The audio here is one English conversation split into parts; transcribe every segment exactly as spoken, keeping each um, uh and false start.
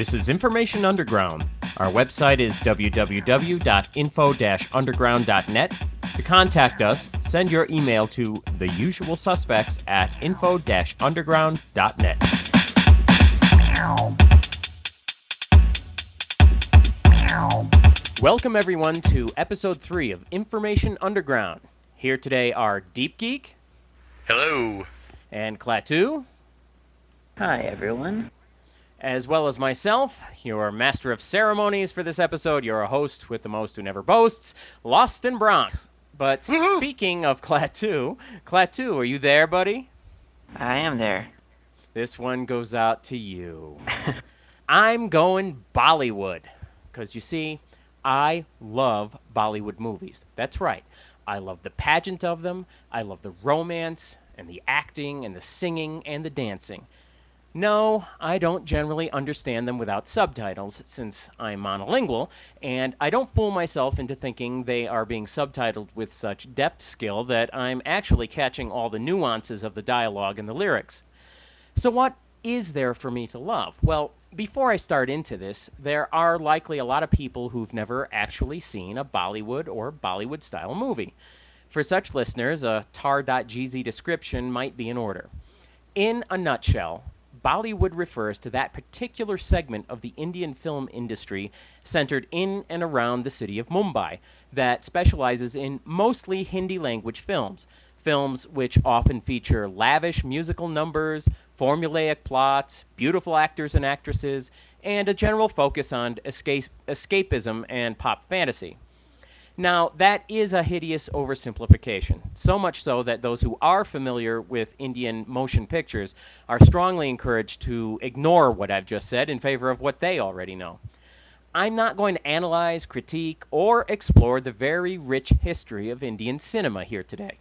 This is Information Underground. Our website is w w w dot info dash underground dot net. To contact us, send your email to theusualsuspects at info dash underground dot net. Welcome everyone to episode three of Information Underground. Here today are Deep Geek. Hello. And Klaatu. Hi, everyone. As well as myself, your master of ceremonies for this episode, your host with the most who never boasts, Lost in Bronx. But Woo-hoo. Speaking of Klaatu, Klaatu, are you there, buddy? I am there. This one goes out to you. I'm going Bollywood. Because you see, I love Bollywood movies. That's right. I love the pageant of them. I love the romance and the acting and the singing and the dancing. No, I don't generally understand them without subtitles, since I'm monolingual, and I don't fool myself into thinking they are being subtitled with such deft skill that I'm actually catching all the nuances of the dialogue and the lyrics. So what is there for me to love? Well, before I start into this, there are likely a lot of people who've never actually seen a Bollywood or Bollywood-style movie. For such listeners, a tar.gz description might be in order. In a nutshell, Bollywood refers to that particular segment of the Indian film industry centered in and around the city of Mumbai that specializes in mostly Hindi-language films, films which often feature lavish musical numbers, formulaic plots, beautiful actors and actresses, and a general focus on escape- escapism and pop fantasy. Now, that is a hideous oversimplification, so much so that those who are familiar with Indian motion pictures are strongly encouraged to ignore what I've just said in favor of what they already know. I'm not going to analyze, critique, or explore the very rich history of Indian cinema here today.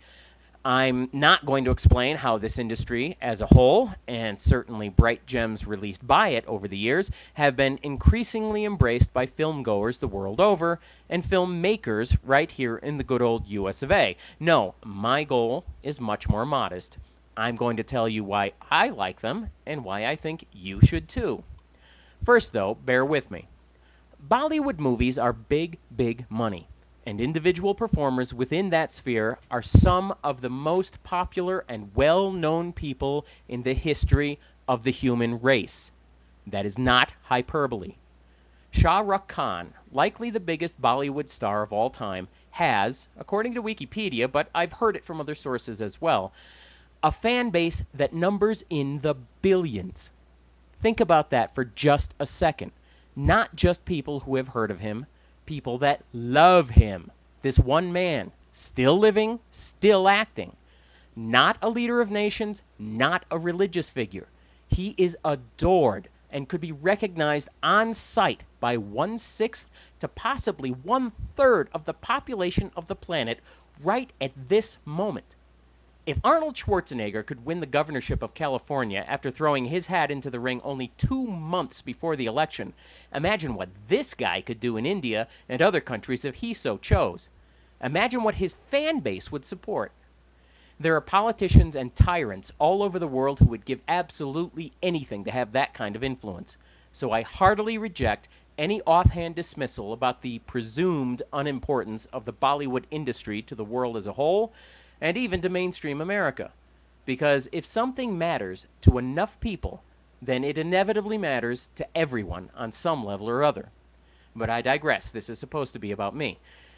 I'm not going to explain how this industry as a whole, and certainly bright gems released by it over the years, have been increasingly embraced by filmgoers the world over and filmmakers right here in the good old U S of A. No, my goal is much more modest. I'm going to tell you why I like them and why I think you should too. First, though, bear with me. Bollywood movies are big, big money. And individual performers within that sphere are some of the most popular and well-known people in the history of the human race. That is not hyperbole. Shah Rukh Khan, likely the biggest Bollywood star of all time, has, according to Wikipedia, but I've heard it from other sources as well, a fan base that numbers in the billions. Think about that for just a second. Not just people who have heard of him, people that love him. This one man, still living, still acting. Not a leader of nations, not a religious figure. He is adored and could be recognized on sight by one-sixth to possibly one-third of the population of the planet right at this moment. If Arnold Schwarzenegger could win the governorship of California after throwing his hat into the ring only two months before the election, imagine what this guy could do in India and other countries if he so chose. Imagine what his fan base would support. There are politicians and tyrants all over the world who would give absolutely anything to have that kind of influence. So I heartily reject any offhand dismissal about the presumed unimportance of the Bollywood industry to the world as a whole, and even to mainstream America. Because if something matters to enough people, then it inevitably matters to everyone on some level or other. But I digress. This is supposed to be about me.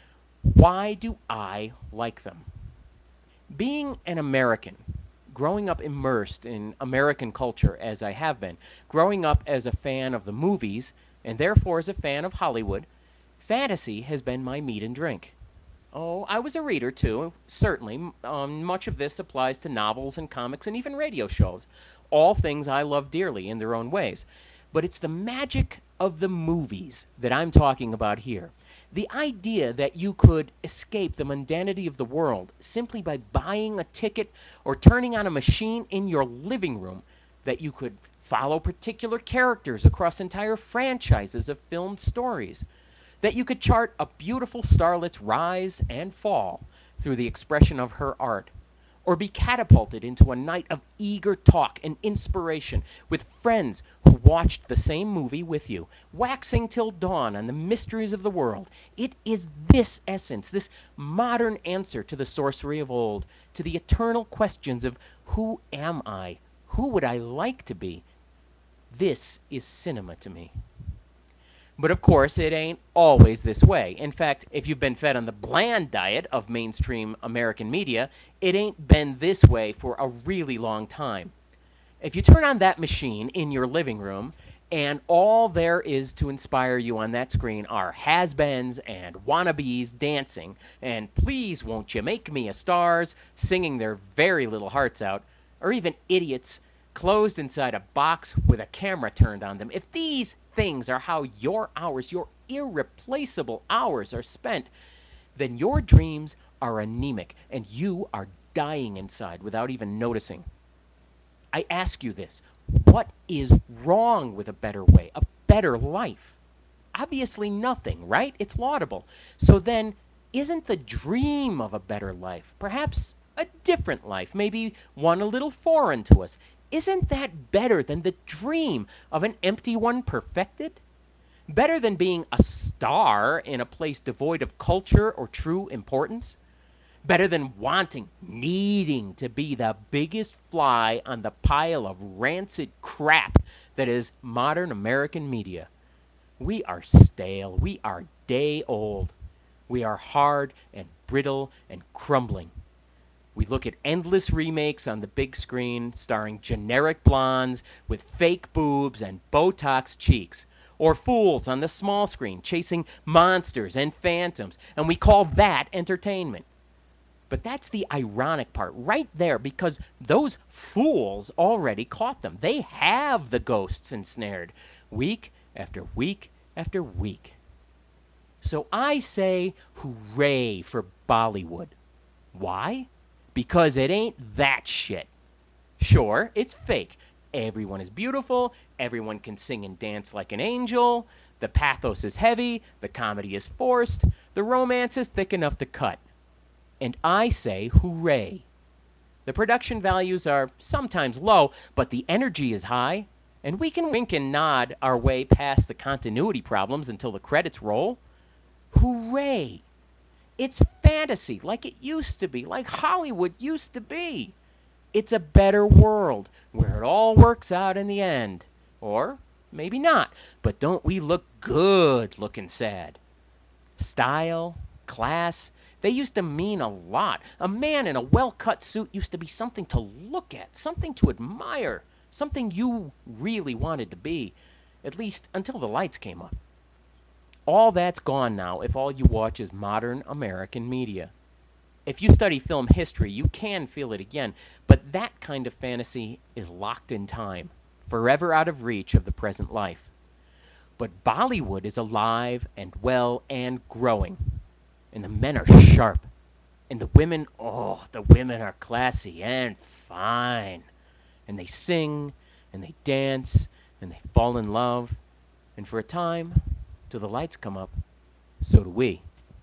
Why do I like them? Being an American, growing up immersed in American culture as I have been, growing up as a fan of the movies, and therefore as a fan of Hollywood, fantasy has been my meat and drink. Oh, I was a reader, too, certainly. Um, much of this applies to novels and comics and even radio shows. All things I love dearly in their own ways. But it's the magic of the movies that I'm talking about here. The idea that you could escape the mundanity of the world simply by buying a ticket or turning on a machine in your living room, that you could follow particular characters across entire franchises of filmed stories, that you could chart a beautiful starlet's rise and fall through the expression of her art, or be catapulted into a night of eager talk and inspiration with friends who watched the same movie with you, waxing till dawn on the mysteries of the world. It is this essence, this modern answer to the sorcery of old, to the eternal questions of who am I? Who would I like to be? This is cinema to me. But of course, it ain't always this way. In fact, if you've been fed on the bland diet of mainstream American media, it ain't been this way for a really long time. If you turn on that machine in your living room, and all there is to inspire you on that screen are has-beens and wannabes dancing, and please won't you make me a stars singing their very little hearts out, or even idiots closed inside a box with a camera turned on them. If these things are how your hours, your irreplaceable hours are spent, then your dreams are anemic and you are dying inside without even noticing. I ask you this, what is wrong with a better way, a better life? Obviously nothing, right? It's laudable. So then, isn't the dream of a better life, perhaps a different life, maybe one a little foreign to us, isn't that better than the dream of an empty one perfected? Better than being a star in a place devoid of culture or true importance? Better than wanting, needing to be the biggest fly on the pile of rancid crap that is modern American media? We are stale. We are day old. We are hard and brittle and crumbling. We look at endless remakes on the big screen starring generic blondes with fake boobs and Botox cheeks, or fools on the small screen chasing monsters and phantoms, and we call that entertainment. But that's the ironic part right there, because those fools already caught them. They have the ghosts ensnared week after week after week. So I say hooray for Bollywood. Why? Because it ain't that shit. Sure, it's fake. Everyone is beautiful. Everyone can sing and dance like an angel. The pathos is heavy. The comedy is forced. The romance is thick enough to cut. And I say hooray. The production values are sometimes low, but the energy is high. And we can wink and nod our way past the continuity problems until the credits roll. Hooray. It's fantasy, like it used to be, like Hollywood used to be. It's a better world, where it all works out in the end. Or maybe not, but don't we look good looking sad? Style, class, they used to mean a lot. A man in a well-cut suit used to be something to look at, something to admire, something you really wanted to be, at least until the lights came up. All that's gone now if all you watch is modern American media. If you study film history, you can feel it again, but that kind of fantasy is locked in time, forever out of reach of the present life. But Bollywood is alive and well and growing, and the men are sharp, and the women, oh, the women are classy and fine, and they sing, and they dance, and they fall in love, and for a time, till the lights come up, so do we.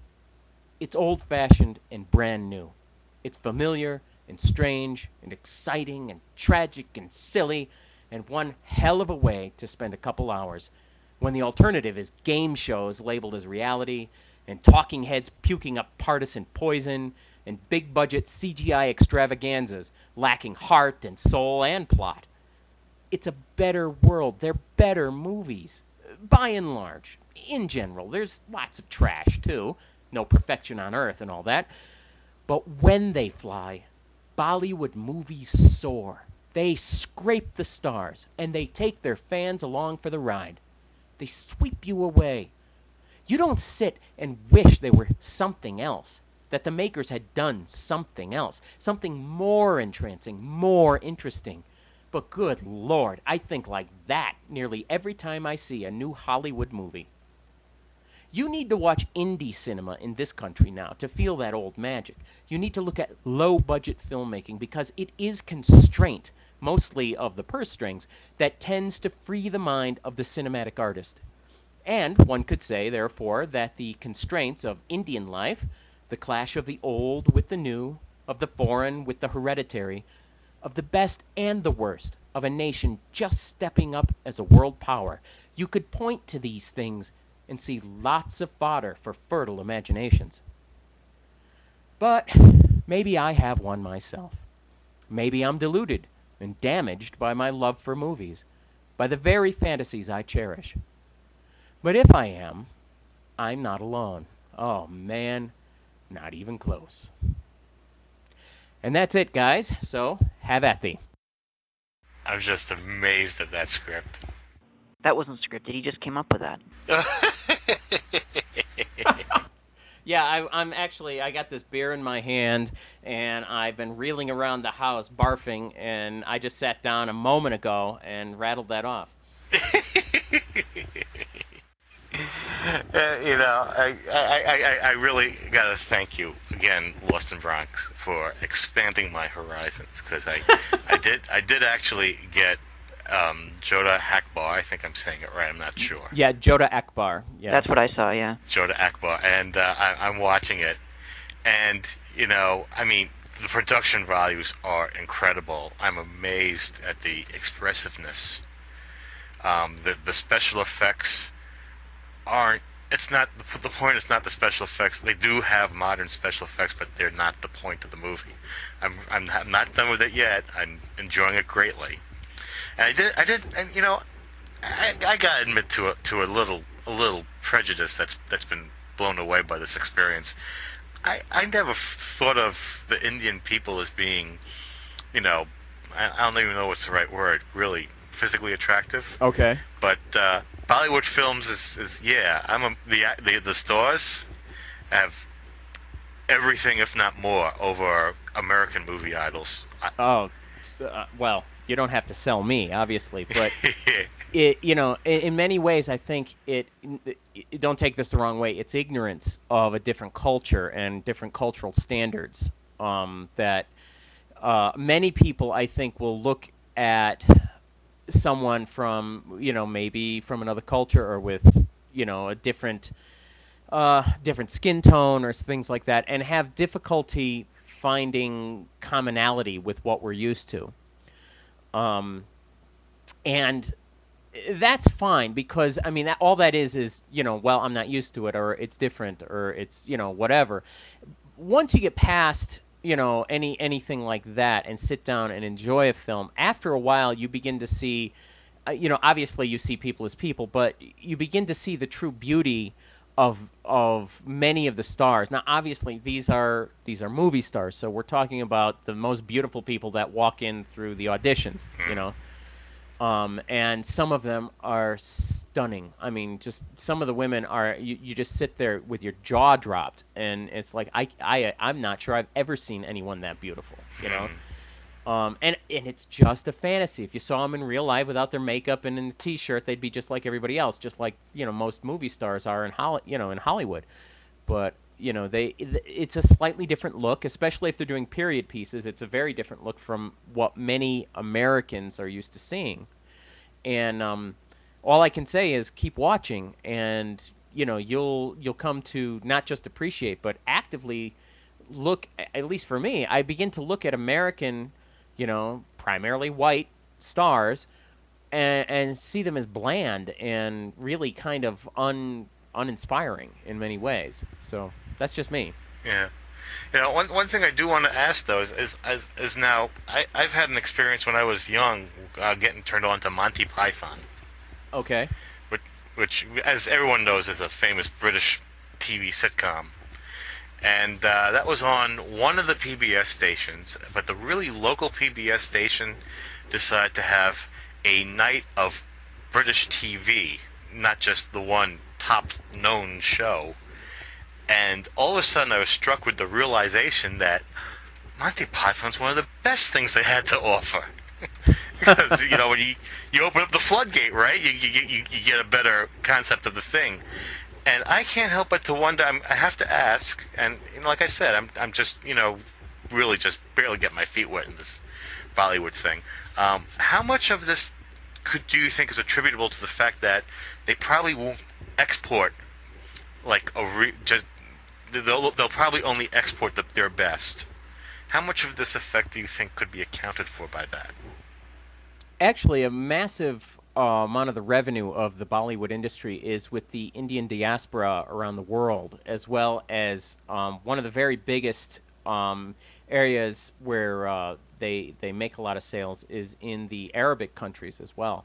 It's old-fashioned and brand new. It's familiar and strange and exciting and tragic and silly, and one hell of a way to spend a couple hours when the alternative is game shows labeled as reality and talking heads puking up partisan poison and big-budget C G I extravaganzas lacking heart and soul and plot. It's a better world. They're better movies, by and large. In general, there's lots of trash, too. No perfection on earth and all that. But when they fly, Bollywood movies soar. They scrape the stars, and they take their fans along for the ride. They sweep you away. You don't sit and wish they were something else, that the makers had done something else, something more entrancing, more interesting. But good Lord, I think like that nearly every time I see a new Hollywood movie. You need to watch indie cinema in this country now to feel that old magic. You need to look at low-budget filmmaking because it is constraint, mostly of the purse strings, that tends to free the mind of the cinematic artist. And one could say, therefore, that the constraints of Indian life, the clash of the old with the new, of the foreign with the hereditary, of the best and the worst, of a nation just stepping up as a world power. You could point to these things and see lots of fodder for fertile imaginations. But maybe I have one myself. Maybe I'm deluded and damaged by my love for movies, by the very fantasies I cherish. But if I am, I'm not alone. Oh, man, not even close. And that's it, guys. So, have at thee. I'm just amazed at that script. That wasn't scripted. He just came up with that. Yeah, I, I'm actually, I got this beer in my hand, and I've been reeling around the house, barfing, and I just sat down a moment ago and rattled that off. Uh, you know, I, I, I, I really got to thank you again, Lost in Bronx, for expanding my horizons. Because I, I did, I did actually get um, Joda Akbar. I think I'm saying it right. I'm not sure. Yeah, Joda Akbar. Yeah, That's what I saw, yeah. Joda Akbar, and uh, I, I'm watching it, and you know, I mean, the production values are incredible. I'm amazed at the expressiveness. Um, the the special effects aren't. It's not the, the point. Is not the special effects. They do have modern special effects, but they're not the point of the movie. I'm I'm not, I'm not done with it yet. I'm enjoying it greatly, and I did I did and you know, I I gotta admit to a to a little a little prejudice that's that's been blown away by this experience. I I never thought of the Indian people as being, you know, I, I don't even know what's the right word. Really physically attractive. Okay. But uh, Bollywood films is, is yeah. I'm a, the the the stars have everything, if not more, over American movie idols. I, Oh, uh, well, you don't have to sell me, obviously, but it, you know, in, in many ways, I think it, it. Don't take this the wrong way. It's ignorance of a different culture and different cultural standards um, that uh, many people, I think, will look at someone from, you know, maybe from another culture or with, you know, a different uh, different skin tone or things like that, and have difficulty finding commonality with what we're used to. Um, and that's fine because, I mean, that, all that is is, you know, well, I'm not used to it, or it's different, or it's, you know, whatever. Once you get past, you know, any anything like that and sit down and enjoy a film, after a while you begin to see, uh, you know, obviously you see people as people, but you begin to see the true beauty of of many of the stars. Now, obviously, these are these are movie stars, so we're talking about the most beautiful people that walk in through the auditions, you know. Um, and some of them are stunning. I mean, just some of the women are, you, you just sit there with your jaw dropped, and it's like, I, I, I'm not sure I've ever seen anyone that beautiful, you know? Um, and, and it's just a fantasy. If you saw them in real life without their makeup and in the T-shirt, they'd be just like everybody else, just like, you know, most movie stars are in Holly, you know, in Hollywood. But, you know, they it's a slightly different look, especially if they're doing period pieces. It's a very different look from what many Americans are used to seeing. And um, all I can say is keep watching, and, you know, you'll you'll come to not just appreciate, but actively look, at least for me, I begin to look at American, you know, primarily white stars, and, and see them as bland and really kind of un uninspiring in many ways. So that's just me. Yeah. You know, one one thing I do want to ask though is is is, is now I I've had an experience when I was young, uh, getting turned on to Monty Python, Okay. which which as everyone knows is a famous British T V sitcom, and uh, that was on one of the P B S stations, but the really local P B S station decided to have a night of British T V, not just the one top known show. And all of a sudden I was struck with the realization that Monty Python's one of the best things they had to offer. Because, you know, when you, you open up the floodgate, right, you, you, you, you get a better concept of the thing. And I can't help but to wonder, I'm, I have to ask, and you know, like I said, I'm, I'm just, you know, really just barely getting my feet wet in this Bollywood thing. Um, how much of this could do you think is attributable to the fact that they probably won't export like a re- just they'll they'll probably only export the, their best How much of this effect do you think could be accounted for by that? Actually, a massive uh, amount of the revenue of the Bollywood industry is with the Indian diaspora around the world, as well as um, one of the very biggest um, areas where uh, they they make a lot of sales is in the Arabic countries as well.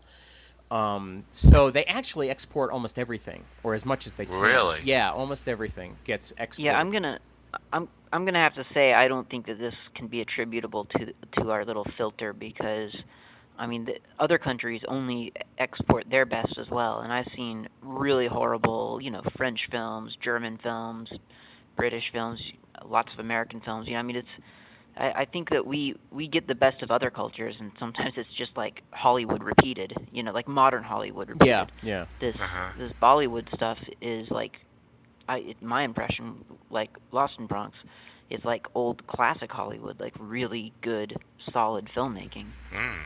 Um, so they actually export almost everything, or as much as they can. Really? Yeah, almost everything gets Yeah, exported. I'm gonna, I'm, I'm gonna have to say I don't think that this can be attributable to to our little filter because, I mean, the other countries only export their best as well, and I've seen really horrible, you know, French films, German films, British films, lots of American films. You know, I mean, it's, I, I think that we we get the best of other cultures, and sometimes it's just like Hollywood repeated. You know, like modern Hollywood Yeah, repeated. yeah. This Uh-huh. this Bollywood stuff is like I it, my impression, like Lost in Bronx, is like old classic Hollywood, like really good, solid filmmaking. Mm.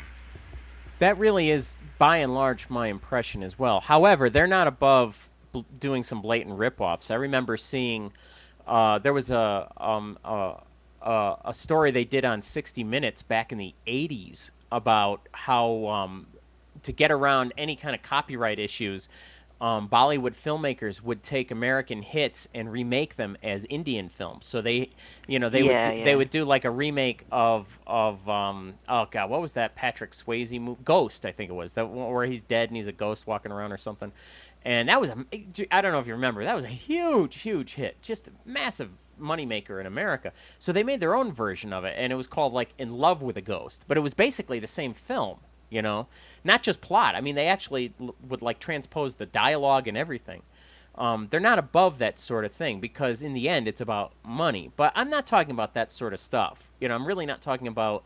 That really is, by and large, my impression as well. However, they're not above bl- doing some blatant rip-offs. I remember seeing uh, there was a um, a, a a story they did on sixty Minutes back in the eighties about how um, to get around any kind of copyright issues, um, Bollywood filmmakers would take American hits and remake them as Indian films. So they, you know, they would Yeah, do, they yeah. would do like a remake of of um, oh god, what was that Patrick Swayze movie? Ghost, I think it was, that one where he's dead and he's a ghost walking around or something. And that was a, I don't know if you remember, that was a huge, huge hit, just a massive moneymaker in America. So they made their own version of it, and it was called like In Love with a Ghost, but it was basically the same film, you know, not just plot. I mean, they actually l- would like transpose the dialogue and everything. Um, they're not above that sort of thing because in the end, it's about money. But I'm not talking about that sort of stuff. You know, I'm really not talking about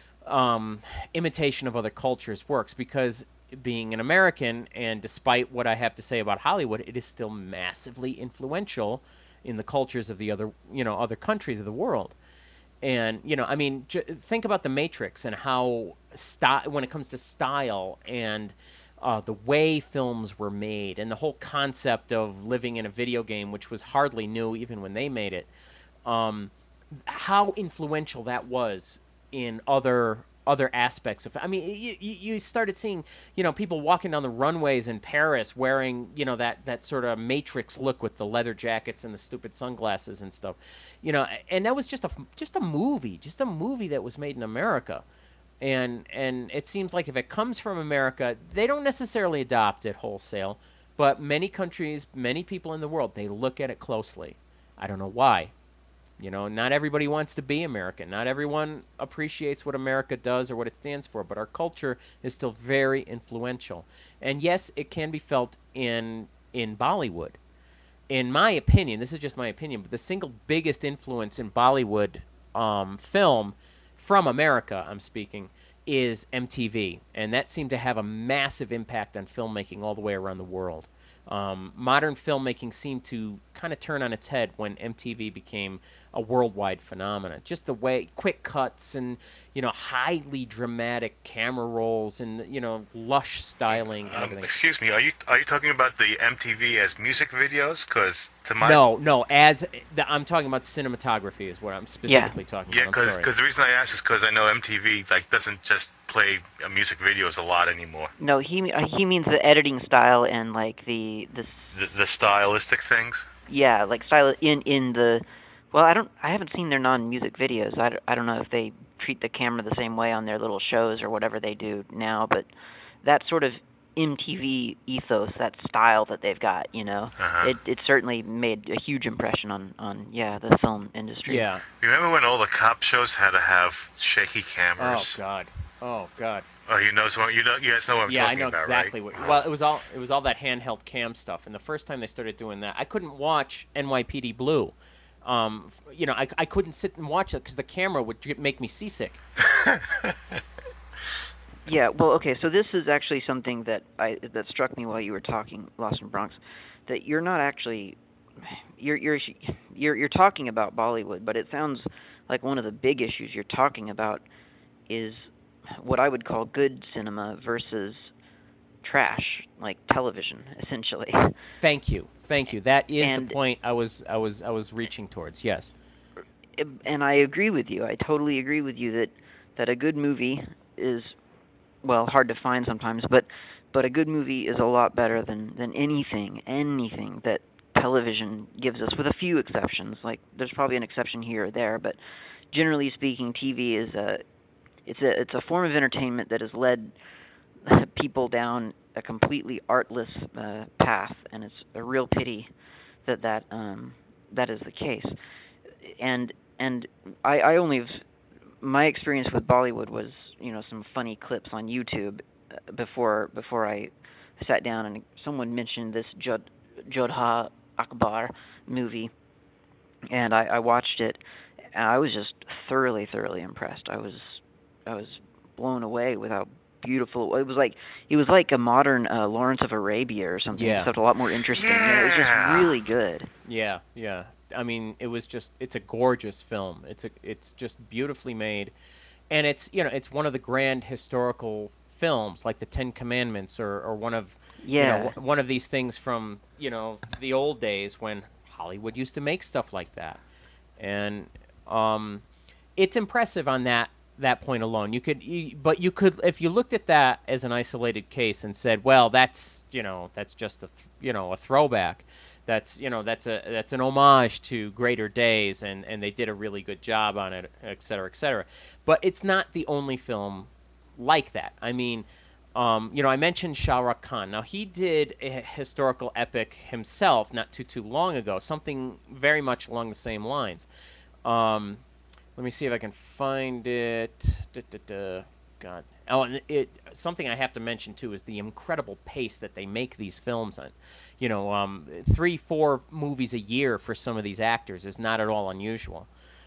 um, imitation of other cultures works because being an American, and despite what I have to say about Hollywood, it is still massively influential in the cultures of the other, you know, other countries of the world. And you know, I mean, j- think about the Matrix and how sty- when it comes to style and uh, the way films were made and the whole concept of living in a video game, which was hardly new even when they made it, um, how influential that was in other other aspects of. I mean, you, you started seeing, you know, people walking down the runways in Paris wearing, you know, that that sort of Matrix look with the leather jackets and the stupid sunglasses and stuff, you know, and that was just a just a movie, just a movie that was made in America. And and it seems like if it comes from America, they don't necessarily adopt it wholesale, but many countries, many people in the world, they look at it closely. I don't know why. You know, not everybody wants to be American. Not everyone appreciates what America does or what it stands for, but our culture is still very influential. And yes, it can be felt in in Bollywood. In my opinion, this is just my opinion, but the single biggest influence in Bollywood um, film from America, I'm speaking, is M T V, and that seemed to have a massive impact on filmmaking all the way around the world. Um, modern filmmaking seemed to kind of turn on its head when M T V became a worldwide phenomenon. Just the way quick cuts and you know highly dramatic camera rolls and you know lush styling and Um, everything. excuse me, are you are you talking about the M T V as music videos? Because to my No, no. As the, I'm talking about cinematography is what I'm Yeah. specifically talking yeah, about. I'm because sorry. the reason I ask is because I know M T V like doesn't just play uh, music videos a lot anymore. No, he uh, he means the editing style and like the the The, the stylistic things. yeah, like style in in the. Well, I don't. I haven't seen their non-music videos. I, don't- I don't know if they treat the camera the same way on their little shows or whatever they do now, but that sort of M T V ethos, that style that they've got, you know, Uh huh. it it certainly made a huge impression on on yeah the film industry. Yeah. Remember when all the cop shows had to have shaky Oh cameras? God. Oh God. Oh, you know what you know. You guys know what I'm Yeah, I talking know about, right? exactly what. Well, it was all it was all that handheld cam stuff. And the first time they started doing that, I couldn't watch N Y P D Blue. Um, f- you know, I, I couldn't sit and watch it because the camera would get, make me seasick. Yeah, well, okay, so this is actually something that I that struck me while you were talking, Lost in Bronx, that you're not actually you're you're you're you're talking about Bollywood, but it sounds like one of the big issues you're talking about is what I would call good cinema versus trash, like television, essentially. Thank you, thank you. That is the And point I was I was I was reaching towards. Yes. and I agree with you. I totally agree with you that that a good movie is, well, hard to find sometimes, but but a good movie is a lot better than than anything anything that television gives us, with a few exceptions. Like there's probably an exception here or there, but generally speaking, T V is a it's a it's a form of entertainment that has led people down a completely artless uh, path, and it's a real pity that that um, that is the case. And and I, I only have, my experience with Bollywood was, you know, some funny clips on YouTube uh, before before I sat down and someone mentioned this Jod Jodha Akbar movie, and I, I watched it, and I was just thoroughly thoroughly impressed. I was I was blown away with how beautiful it was. Like it was like a modern uh, Lawrence of Arabia or something, Yeah. except a lot more interesting. And it was just Yeah. really good. Yeah, yeah. I mean, it was just it's a gorgeous film. It's a it's just beautifully made. And it's, you know, it's one of the grand historical films like the Ten Commandments, or or one of you know, Yeah. w- one of these things from, you know, the old days when Hollywood used to make stuff like that. And um it's impressive on that that point alone. You could, you, but you could, if you looked at that as an isolated case and said, well, that's, you know, that's just a th- you know, a throwback. That's, you know, that's a that's an homage to greater days, and and they did a really good job on it, et cetera, et cetera. But it's not the only film like that. I mean, um, you know, I mentioned Shah Rukh Khan. Now, he did a historical epic himself not too too long ago, something very much along the same lines. Um, let me see if I can find it. Duh, duh, duh. God. Oh, and it something I have to mention too is the incredible pace that they make these films on. You know, um, three, four movies a year for some of these actors is not at all unusual.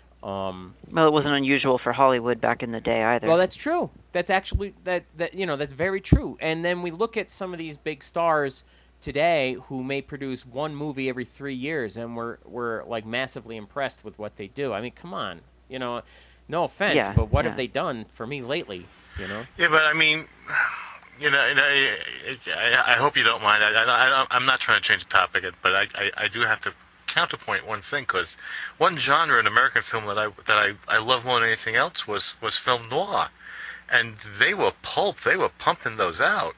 Um, Well, it wasn't unusual for Hollywood back in the day either. well, that's true. That's actually that that you know that's very true. And then we look at some of these big stars today who may produce one movie every three years, and we're we're like massively impressed with what they do. I mean, come on, you know, no offense, Yeah, but what yeah. have they done for me lately? You know? Yeah, but I mean, you know, you know I, I, I hope you don't mind. I, I, I'm not trying to change the topic, but I, I, I do have to counterpoint one thing, because one genre in American film that I that I, I love more than anything else was was film noir, and they were pulp. They were pumping those out.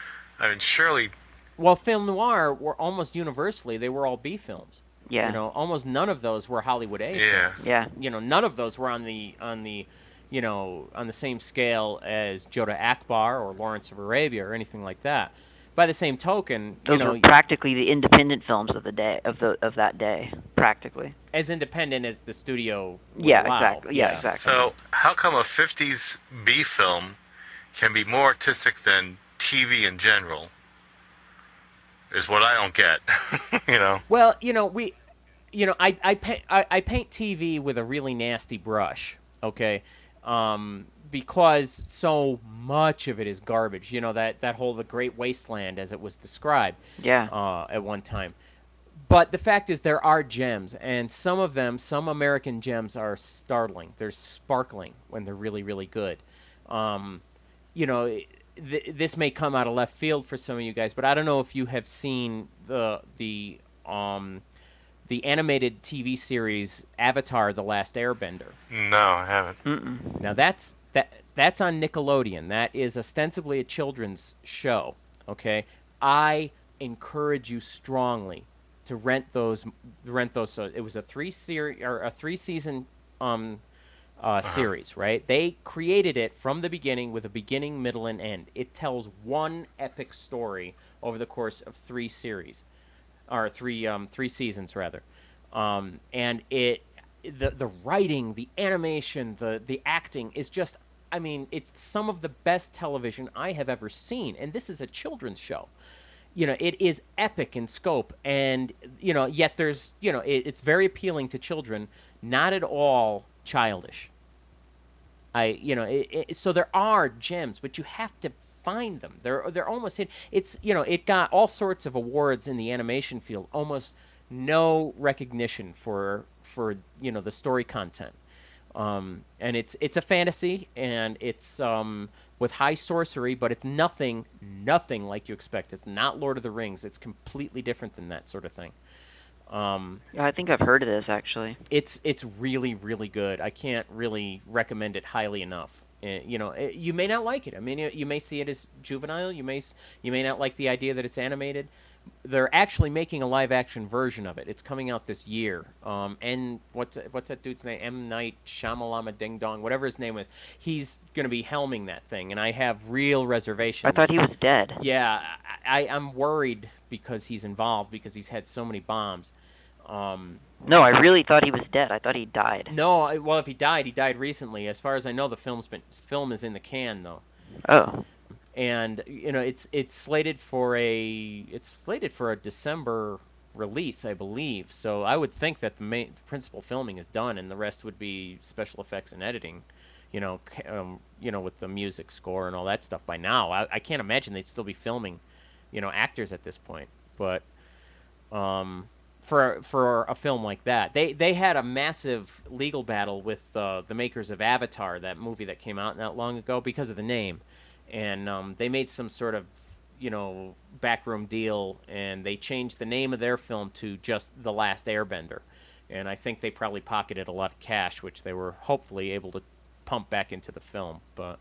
I mean, surely. Well, film noir were almost universally they were all B films. Yeah. You know, almost none of those were Hollywood A Yeah. films. Yeah. You know, none of those were on the on the, you know, on the same scale as Jodha Akbar or Lawrence of Arabia or anything like that. By the same token, Those you know, were practically the independent films of the day of the of that day, practically. as independent as the studio would Yeah, allow. exactly. Yeah, exactly. So how come a fifties B film can be more artistic than T V in general? Is what I don't get. You know. Well, you know, we, you know, I I paint I, I paint T V with a really nasty brush, okay, um, because so much of it is garbage. You know, that that whole the Great Wasteland as it was described, Yeah. uh, at one time. But the fact is, there are gems, and some of them, some American gems, are startling. They're sparkling when they're really, really good. Um, you know, th- this may come out of left field for some of you guys, but I don't know if you have seen the the um, the animated T V series Avatar: The Last Airbender. No, I haven't. Mm-mm. Now that's that that's on Nickelodeon. That is ostensibly a children's show. Okay, I encourage you strongly to rent those. Rent those. So it was a three series or a three season um, uh, series, right? They created it from the beginning with a beginning, middle, and end. It tells one epic story over the course of three series, or three um, three seasons rather, um, and it the the writing, the animation, the the acting is just. I mean, it's some of the best television I have ever seen, and this is a children's show. You know, it is epic in scope, and you know, yet there's, you know, it, it's very appealing to children, not at all childish. I, you know, it, it, so there are gems, but you have to find them. They're they're almost hidden. It's, you know, it got all sorts of awards in the animation field, almost no recognition for for you know the story content. Um, and it's it's a fantasy, and it's um, with high sorcery, but it's nothing nothing like you expect. It's not Lord of the Rings. It's completely different than that sort of thing. Um, Yeah, I think I've heard of this actually. it's it's really really good. I can't really recommend it highly enough. Uh, you know, uh, you may not like it. I mean, you, you may see it as juvenile. You may s- you may not like the idea that it's animated. They're actually making a live action version of it. It's coming out this year. Um, and what's what's that dude's name? M Night Shyamalama Ding Dong, whatever his name is. He's going to be helming that thing, and I have real I thought reservations. he was dead. Yeah, I, I I'm worried because he's involved because he's had so many bombs. Um, No, I really thought he was dead. I thought he died. no, I- well, if he died, he died recently. As far as I know, the film's been film is in the can though, Oh. and you know it's it's slated for a it's slated for a December release, I believe. So I would think that the main principal filming is done, and the rest would be special effects and editing. You know, ca- um, you know, with the music score and all that stuff. By now, I, I can't imagine they'd still be filming, you know, actors at this point. But um, for for a film like that. They they had a massive legal battle with uh, the makers of Avatar, that movie that came out not long ago, because of the name, and um, they made some sort of you know backroom deal, and they changed the name of their film to just The Last Airbender, and I think they probably pocketed a lot of cash, which they were hopefully able to pump back into the film, but.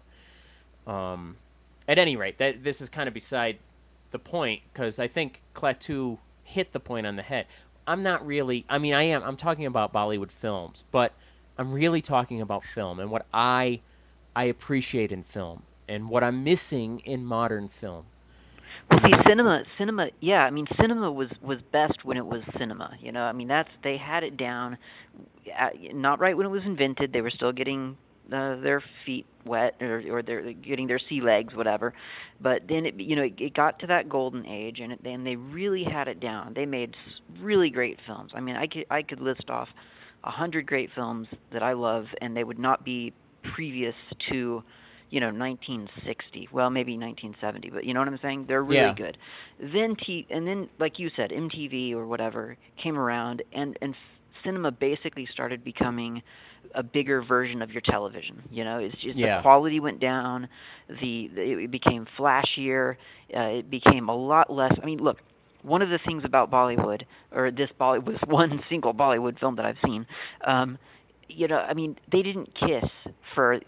Um, at any rate, that this is kind of beside the point because I think Klaatu hit the point on the head. I'm not really. I mean, I am. I'm talking about Bollywood films, but I'm really talking about film and what I I appreciate in film and what I'm missing in modern film. Well, see, cinema, cinema, yeah. I mean, cinema was was best when it was cinema. You know, I mean, that's they had it down. uh, Not right when it was invented. They were still getting uh, their feet wet, or or they're getting their sea legs, whatever. But then it, you know, it, it got to that golden age, and it, and they really had it down. They made s- really great films. I mean, I could I could list off a hundred great films that I love, and they would not be previous to you know, nineteen sixty. Well, maybe nineteen seventy, but you know what I'm saying? They're really Yeah, good. Then T and then like you said, M T V or whatever came around and and cinema basically started becoming a bigger version of your television. You know, it's just the yeah, quality went down, the, the it became flashier, uh, it became a lot less. I mean, look, one of the things about Bollywood, or this Bollywood, was one single Bollywood film that I've seen. Um, you know, I mean, they didn't kiss for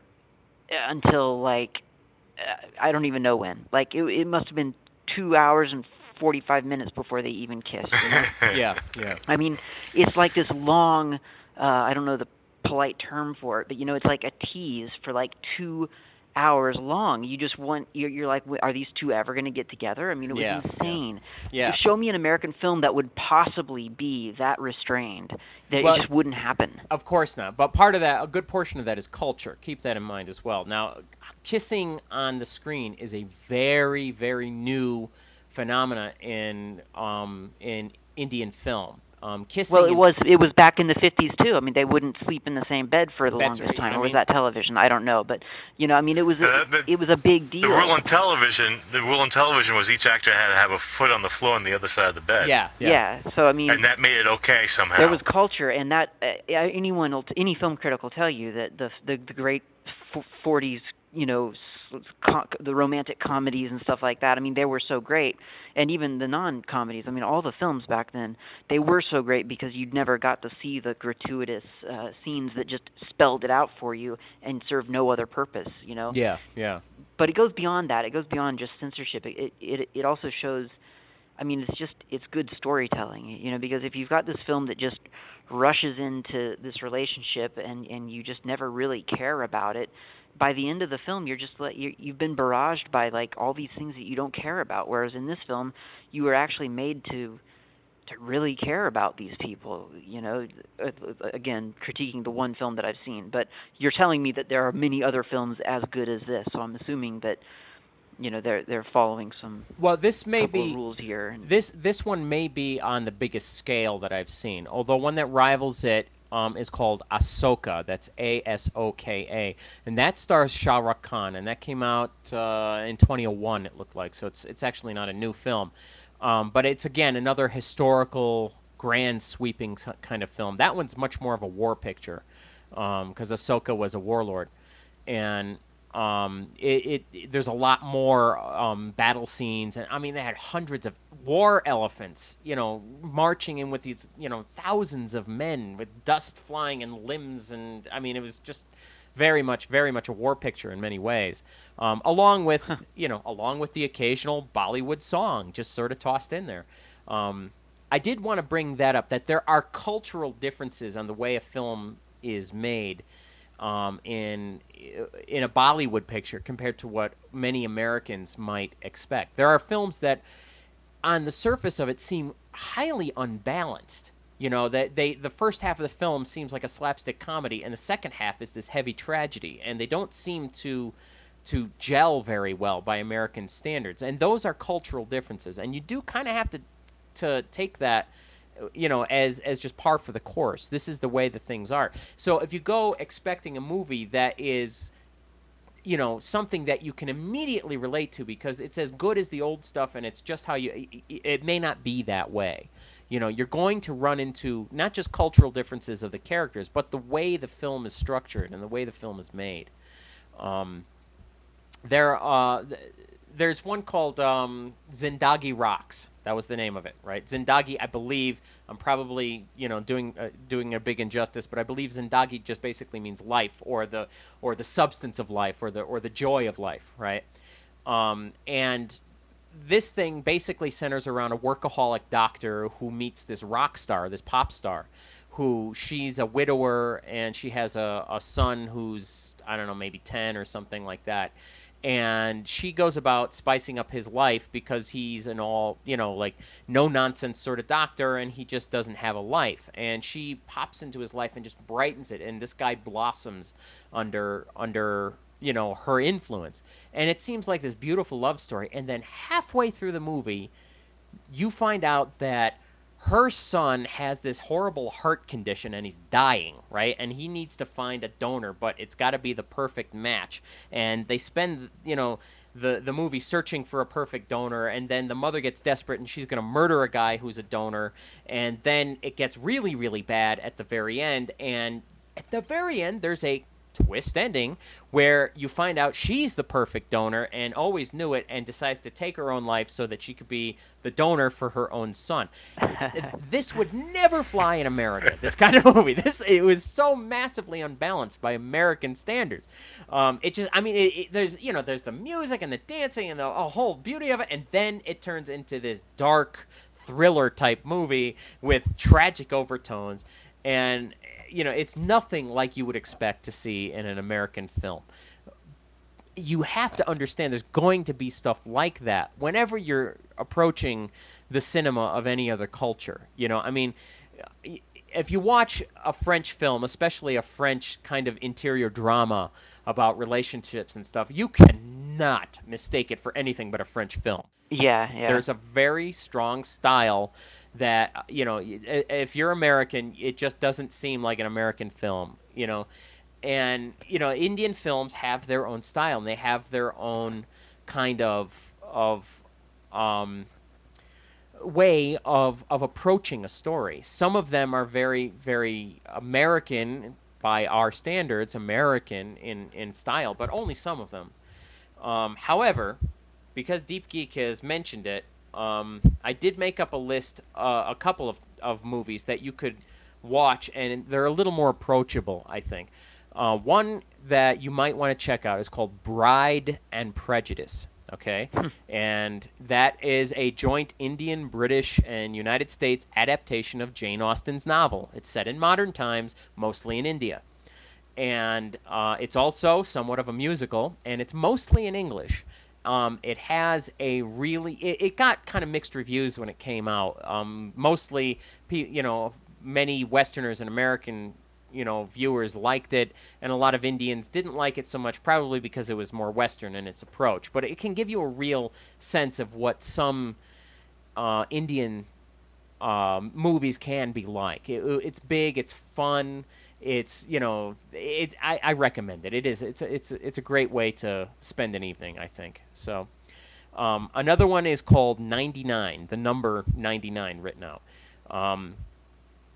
until like uh, I don't even know when. Like it, it must have been two hours and forty-five minutes before they even kissed. You know, yeah, yeah, I mean, it's like this long. Uh, I don't know the polite term for it, but you know, it's like a tease for like two hours long. You just want you're, you're like, are these two ever going to get together? I mean, it was yeah, yeah, insane. yeah. Show me an American film that would possibly be that restrained. That it Well, just wouldn't happen. of course not. But part of that, a good portion of that is culture. Keep that in mind as well. Now, kissing on the screen is a very, very new phenomena in um, in Indian film. Um, Well, kissing it in was it was back in the fifties too. I mean, they wouldn't sleep in the same bed for the that's longest right. time, I or was mean, that television? I don't know, but you know, I mean, it was The, it, the, it was a big the rule deal. on television, the rule on television was each actor had to have a foot on the floor on the other side of the bed, yeah, yeah, Yeah. So I mean, and that made it okay somehow. there was culture, and that uh, anyone, will, any film critic will tell you that the the, the great f- forties, you know, s- co- the romantic comedies and stuff like that. I mean, they were so great, and even the non-comedies. I mean, all the films back then, they were so great because you never got to see the gratuitous uh, scenes that just spelled it out for you and served no other purpose. You know, yeah, yeah, but it goes beyond that. It goes beyond just censorship. It it it also shows. I mean, it's just it's good storytelling, you know, because if you've got this film that just rushes into this relationship and and you just never really care about it, by the end of the film you're just like you you've been barraged by like all these things that you don't care about. Whereas in this film, you were actually made to to really care about these people, you know. Uh, Again, critiquing the one film that I've seen, but you're telling me that there are many other films as good as this, so I'm assuming that you know they're they're following some Well, this may couple of be rules here. And this this one may be on the biggest scale that I've seen. Although one that rivals it um, is called Ahsoka. That's A S O K A, and that stars Shah Rukh Khan, and that came out uh, in twenty oh one. It looked like, so it's it's actually not a new film, um, but it's again another historical, grand, sweeping s- kind of film. That one's much more of a war picture, because Ahsoka was a warlord, and Um, it, it there's a lot more um, battle scenes, and I mean they had hundreds of war elephants, you know, marching in with these, you know, thousands of men with dust flying and limbs, and I mean it was just very much, very much a war picture in many ways. Um, along with, you know, along with the occasional Bollywood song just sort of tossed in there. Um, I did want to bring that up, that there are cultural differences on the way a film is made um, in in a Bollywood picture compared to what many Americans might expect. There are films that, on the surface of it, seem highly unbalanced. You know, that they the first half of the film seems like a slapstick comedy, and the second half is this heavy tragedy, and they don't seem to to gel very well by American standards. And those are cultural differences, and you do kind of have to to take that, you know, as as just par for the course. This is the way the things are. So if you go expecting a movie that is, you know, something that you can immediately relate to because it's as good as the old stuff and it's just how you, it, it may not be that way. You know, you're going to run into not just cultural differences of the characters, but the way the film is structured and the way the film is made. Um, there, uh, th- there's one called um, Zindagi Rocks. That was the name of it, right? Zindagi, I believe, I'm probably, you know, doing uh, doing a big injustice, but I believe Zindagi just basically means life, or the or the substance of life, or the or the joy of life, right? Um, and this thing basically centers around a workaholic doctor who meets this rock star, this pop star, who she's a widower and she has a, a son who's, I don't know, maybe ten or something like that. And she goes about spicing up his life because he's an all, you know, like no nonsense sort of doctor, and he just doesn't have a life. And she pops into his life and just brightens it. And this guy blossoms under under you know, her influence. And it seems like this beautiful love story. And then halfway through the movie, you find out that her son has this horrible heart condition and he's dying, right? And he needs to find a donor, but it's got to be the perfect match. And they spend, you know, the the movie searching for a perfect donor, and then the mother gets desperate and she's going to murder a guy who's a donor, and then it gets really, really bad at the very end. And at the very end, there's a twist ending where you find out she's the perfect donor and always knew it, and decides to take her own life so that she could be the donor for her own son. This would never fly in America, this kind of movie. This it was so massively unbalanced by American standards. Um, it just, I mean, it, it, there's, you know, there's the music and the dancing and the a whole beauty of it, and then it turns into this dark thriller type movie with tragic overtones. And you know, it's nothing like you would expect to see in an American film. You have to understand there's going to be stuff like that whenever you're approaching the cinema of any other culture. You know, I mean, if you watch a French film, especially a French kind of interior drama about relationships and stuff, you cannot mistake it for anything but a French film. Yeah, yeah. There's a very strong style that, you know, if you're American, it just doesn't seem like an American film, you know. And, you know, Indian films have their own style, and they have their own kind of of um, way of of approaching a story. Some of them are very, very American by our standards, American in, in style, but only some of them. Um, however, because Deep Geek has mentioned it, um, I did make up a list, uh, a couple of, of movies that you could watch, and they're a little more approachable, I think. Uh, one that you might want to check out is called Bride and Prejudice, okay? And that is a joint Indian, British, and United States adaptation of Jane Austen's novel. It's set in modern times, mostly in India. And uh, it's also somewhat of a musical, and it's mostly in English. Um, it has a really, it, it got kind of mixed reviews when it came out. Um, mostly, you know, many Westerners and American, you know, viewers liked it, and a lot of Indians didn't like it so much, probably because it was more Western in its approach. But it can give you a real sense of what some uh, Indian um, movies can be like. It, it's big, it's fun. It's, you know, it. I, I recommend it. It is. It's a, it's a, it's a great way to spend an evening, I think. So, um, another one is called ninety-nine, the number ninety-nine written out. Um,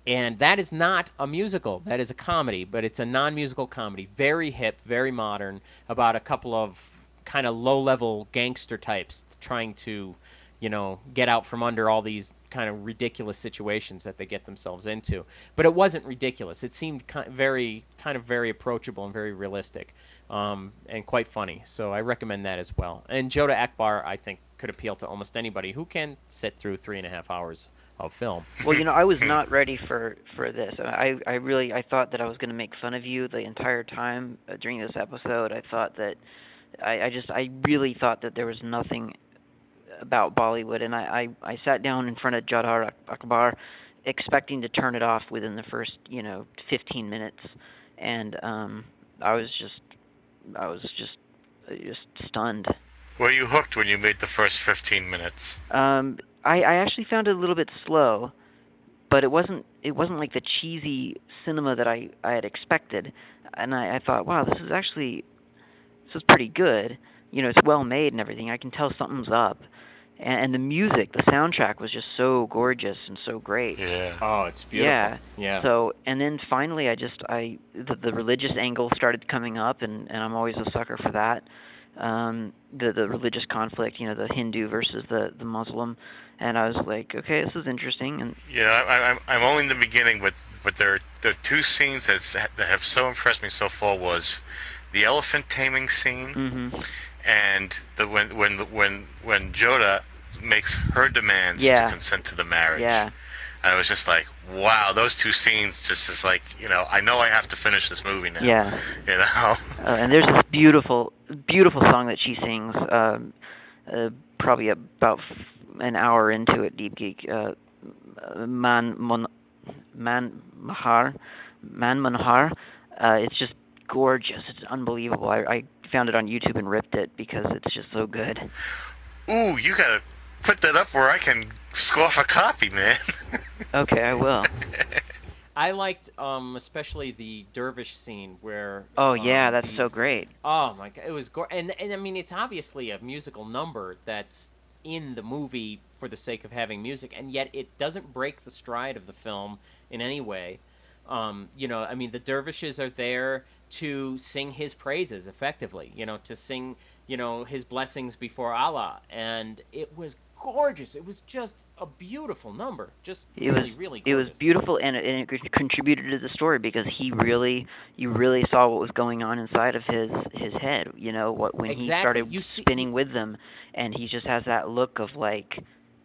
And that is not a musical. That is a comedy, but it's a non-musical comedy. Very hip, very modern, about a couple of kind of low-level gangster types trying to, you know, get out from under all these kind of ridiculous situations that they get themselves into. But it wasn't ridiculous. It seemed ki- very, kind of very approachable and very realistic, um, and quite funny. So I recommend that as well. And Joda Akbar, I think, could appeal to almost anybody who can sit through three and a half hours of film. Well, you know, I was not ready for for this. I I really I thought that I was going to make fun of you the entire time uh, during this episode. I thought that I I just I really thought that there was nothing about Bollywood, and I I, I sat down in front of Jodhar Akbar expecting to turn it off within the first, you know, fifteen minutes, and um I was just I was just uh, just stunned. Were you hooked when you made the first fifteen minutes? Um, I, I actually found it a little bit slow, but it wasn't it wasn't like the cheesy cinema that I, I had expected, and I, I thought, wow, this is actually this is pretty good. You know, it's well made and everything. I can tell something's up, and, and the music, the soundtrack was just so gorgeous and so great. Yeah. Oh, it's beautiful. Yeah. Yeah. So, and then finally, I just I the, the religious angle started coming up, and, and I'm always a sucker for that. Um, the the religious conflict, you know, the Hindu versus the, the Muslim, and I was like, okay, this is interesting. And Yeah, I, I'm I'm only in the beginning, but but there the two scenes that that have so impressed me so far was the elephant taming scene, hmm and the when when when when Joda makes her demands Yeah. to consent to the marriage. yeah, And I was just like, wow, those two scenes just is like, you know, I know I have to finish this movie now. yeah. You know. Uh, and there's this beautiful, beautiful song that she sings, um, uh, probably about f- an hour into it, Deep Geek. Uh, uh, Man, Mon- Man Mahar, Man Manhar. Uh, it's just gorgeous. It's unbelievable. I, I found it on YouTube and ripped it because it's just so good. Ooh, you gotta put that up where I can scoff a copy, man. Okay, I will. I liked um, especially the dervish scene where. Oh um, yeah, that's so these- great. Oh my god, it was gore, and and I mean it's obviously a musical number that's in the movie for the sake of having music, and yet it doesn't break the stride of the film in any way. Um, you know, I mean the dervishes are there to sing his praises effectively. You know, to sing you know his blessings before Allah, and it was gorgeous. It was just a beautiful number, just It really, was really it was gorgeous. beautiful, and it, and it con- contributed to the story because he really, you really saw what was going on inside of his his head. You know what when he Exactly. started You see- spinning with them, and he just has that look of like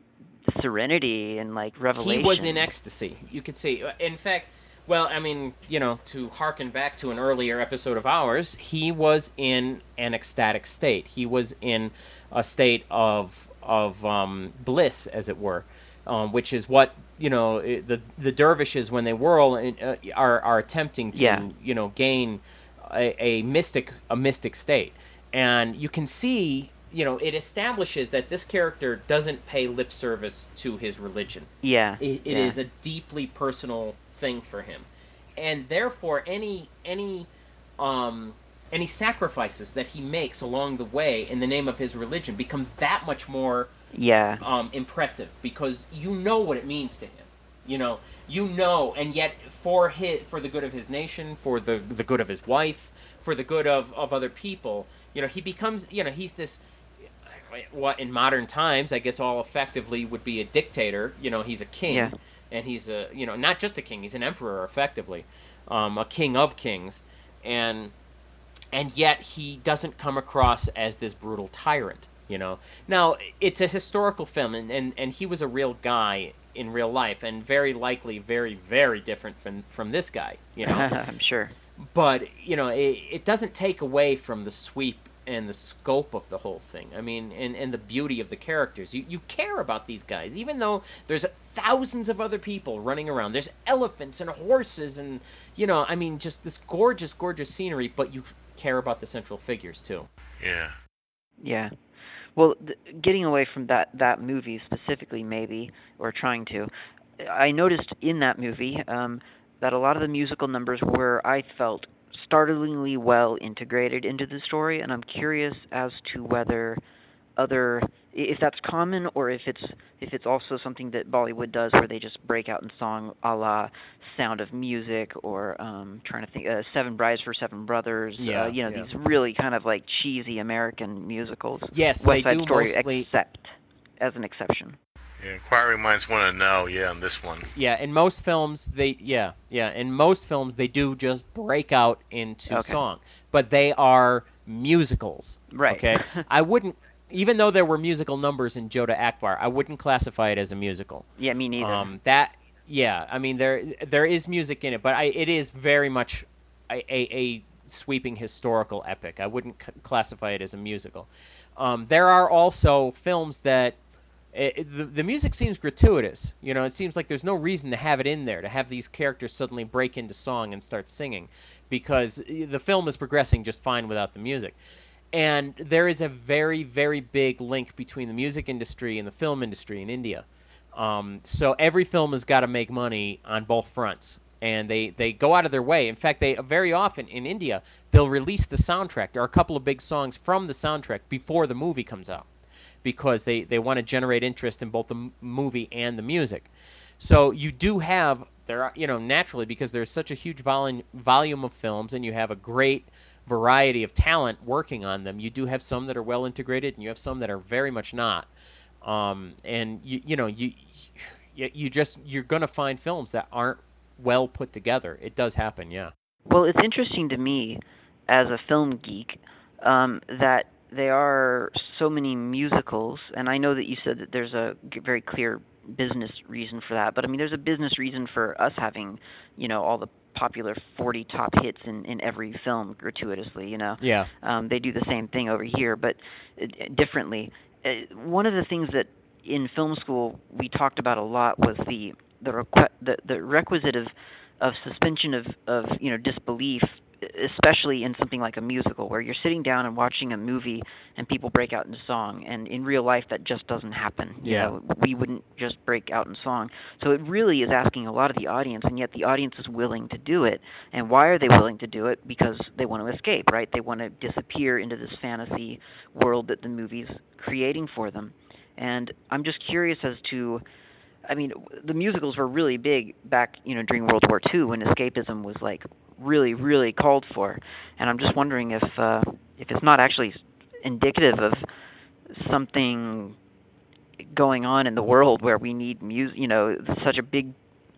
serenity and like revelation. He was in ecstasy. You could see. In fact, well, I mean, you know, to harken back to an earlier episode of ours, he was in an ecstatic state. He was in a state of of um, bliss, as it were, um, which is what you know i- the the dervishes when they whirl uh, are are attempting to Yeah. you know gain a, a mystic a mystic state, and you can see. You know, it establishes that this character doesn't pay lip service to his religion. Yeah. It, it yeah. is a deeply personal thing for him, and therefore any any um, any sacrifices that he makes along the way in the name of his religion becomes that much more Yeah. um, impressive because you know what it means to him. You know, you know, and yet for his, for the good of his nation, for the the good of his wife, for the good of, of other people, you know, he becomes you know he's this. What in modern times, I guess, all effectively would be a dictator. You know, he's a king, Yeah. and he's a you know not just a king; he's an emperor, effectively, um, a king of kings, and and yet he doesn't come across as this brutal tyrant. You know, now it's a historical film, and, and, and he was a real guy in real life, and very likely very very different from from this guy. You know, I'm sure. but you know it, it doesn't take away from the sweep and the scope of the whole thing. I mean, and, and the beauty of the characters. You you care about these guys, even though there's thousands of other people running around. There's elephants and horses and, you know, I mean, just this gorgeous, gorgeous scenery, but you care about the central figures, too. Yeah. Yeah. Well, th- getting away from that that movie specifically, maybe, or trying to, I noticed in that movie um, that a lot of the musical numbers were, I felt, startlingly well integrated into the story, and I'm curious as to whether other if that's common, or if it's if it's also something that Bollywood does, where they just break out in song, a la Sound of Music, or um, trying to think, uh, Seven Brides for Seven Brothers. Uh, Yeah, you know, yeah. these really kind of like cheesy American musicals. Yes, they West Side do Story, mostly. except as an exception. Yeah, inquiring minds want to know. Yeah, on this one. Yeah, in most films, they yeah yeah in most films they do just break out into Okay. song, but they are musicals. Right. Okay, I wouldn't, even though there were musical numbers in Jodha Akbar, I wouldn't classify it as a musical. Yeah, me neither. Um, that yeah, I mean there there is music in it, but I, it is very much a, a, a sweeping historical epic. I wouldn't c- classify it as a musical. Um, there are also films that it, it- the, the music seems gratuitous. You know, it seems like there's no reason to have it in there, to have these characters suddenly break into song and start singing, because the film is progressing just fine without the music. And there is a very, very big link between the music industry and the film industry in India. Um, so every film has got to make money on both fronts, and they, they go out of their way. In fact, they very often in India they'll release the soundtrack. There are a couple of big songs from the soundtrack before the movie comes out, because they, they want to generate interest in both the m- movie and the music. So you do have there are, you know, naturally, because there's such a huge volume volume of films, and you have a great variety of talent working on them. You do have some that are well integrated, and you have some that are very much not. Um, and you you know you you, you just you're gonna find films that aren't well put together. It does happen, yeah. Well, it's interesting to me, as a film geek, um, that there are so many musicals, and I know that you said that there's a g- very clear business reason for that, but I mean, there's a business reason for us having, you know, all the popular forty top hits in, in every film gratuitously, you know. Yeah. Um, they do the same thing over here, but uh, differently. Uh, one of the things that in film school we talked about a lot was the the, requ- the, the requisite of of suspension of, of you know disbelief, especially in something like a musical, where you're sitting down and watching a movie and people break out in song, and in real life that just doesn't happen. You Yeah. know, we wouldn't just break out in song. So it really is asking a lot of the audience, and yet the audience is willing to do it. And why are they willing to do it? Because they want to escape, right? They want to disappear into this fantasy world that the movie's creating for them. And I'm just curious as to, I mean, the musicals were really big back, you know, during World War Two, when escapism was like really, really called for. And I'm just wondering if uh, if it's not actually indicative of something going on in the world where we need music. You know, such a big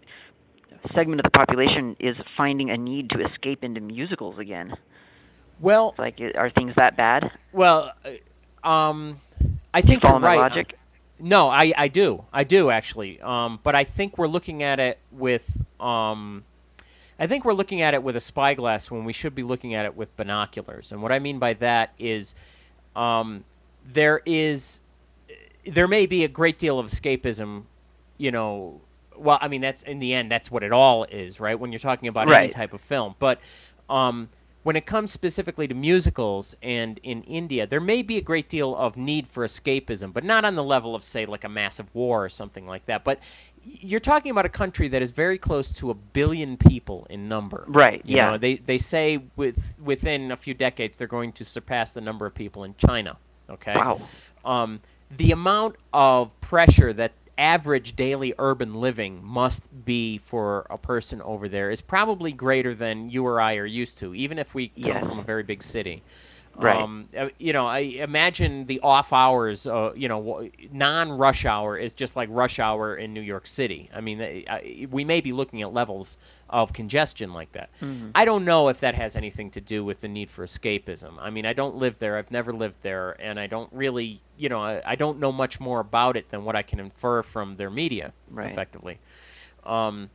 segment of the population is finding a need to escape into musicals again. Well, Like, i- are things that bad? well, uh, um, I Do you think you're follow my right. logic? No, I, I do. I do, actually. Um, but I think we're looking at it with um, I think we're looking at it with a spyglass when we should be looking at it with binoculars. And what I mean by that is um, there is there may be a great deal of escapism, you know. Well, I mean, that's in the end, that's what it all is, right? When you're talking about any Right. type of film. But um, when it comes specifically to musicals and in India, there may be a great deal of need for escapism, but not on the level of, say, like a massive war or something like that. But y- you're talking about a country that is very close to a billion people in number. Right, You yeah. know, they, they say with within a few decades they're going to surpass the number of people in China. Okay? Wow. Um, the amount of pressure that average daily urban living must be for a person over there is probably greater than you or I are used to, even if we come Yes. from a very big city. Right. Um, uh, you know, I imagine the off hours. Uh, you know, w- non-rush hour is just like rush hour in New York City. I mean, uh, I, we may be looking at levels of congestion like that. Mm-hmm. I don't know if that has anything to do with the need for escapism. I mean, I don't live there. I've never lived there, and I don't really, you know, I, I don't know much more about it than what I can infer from their media, Right. effectively. Um,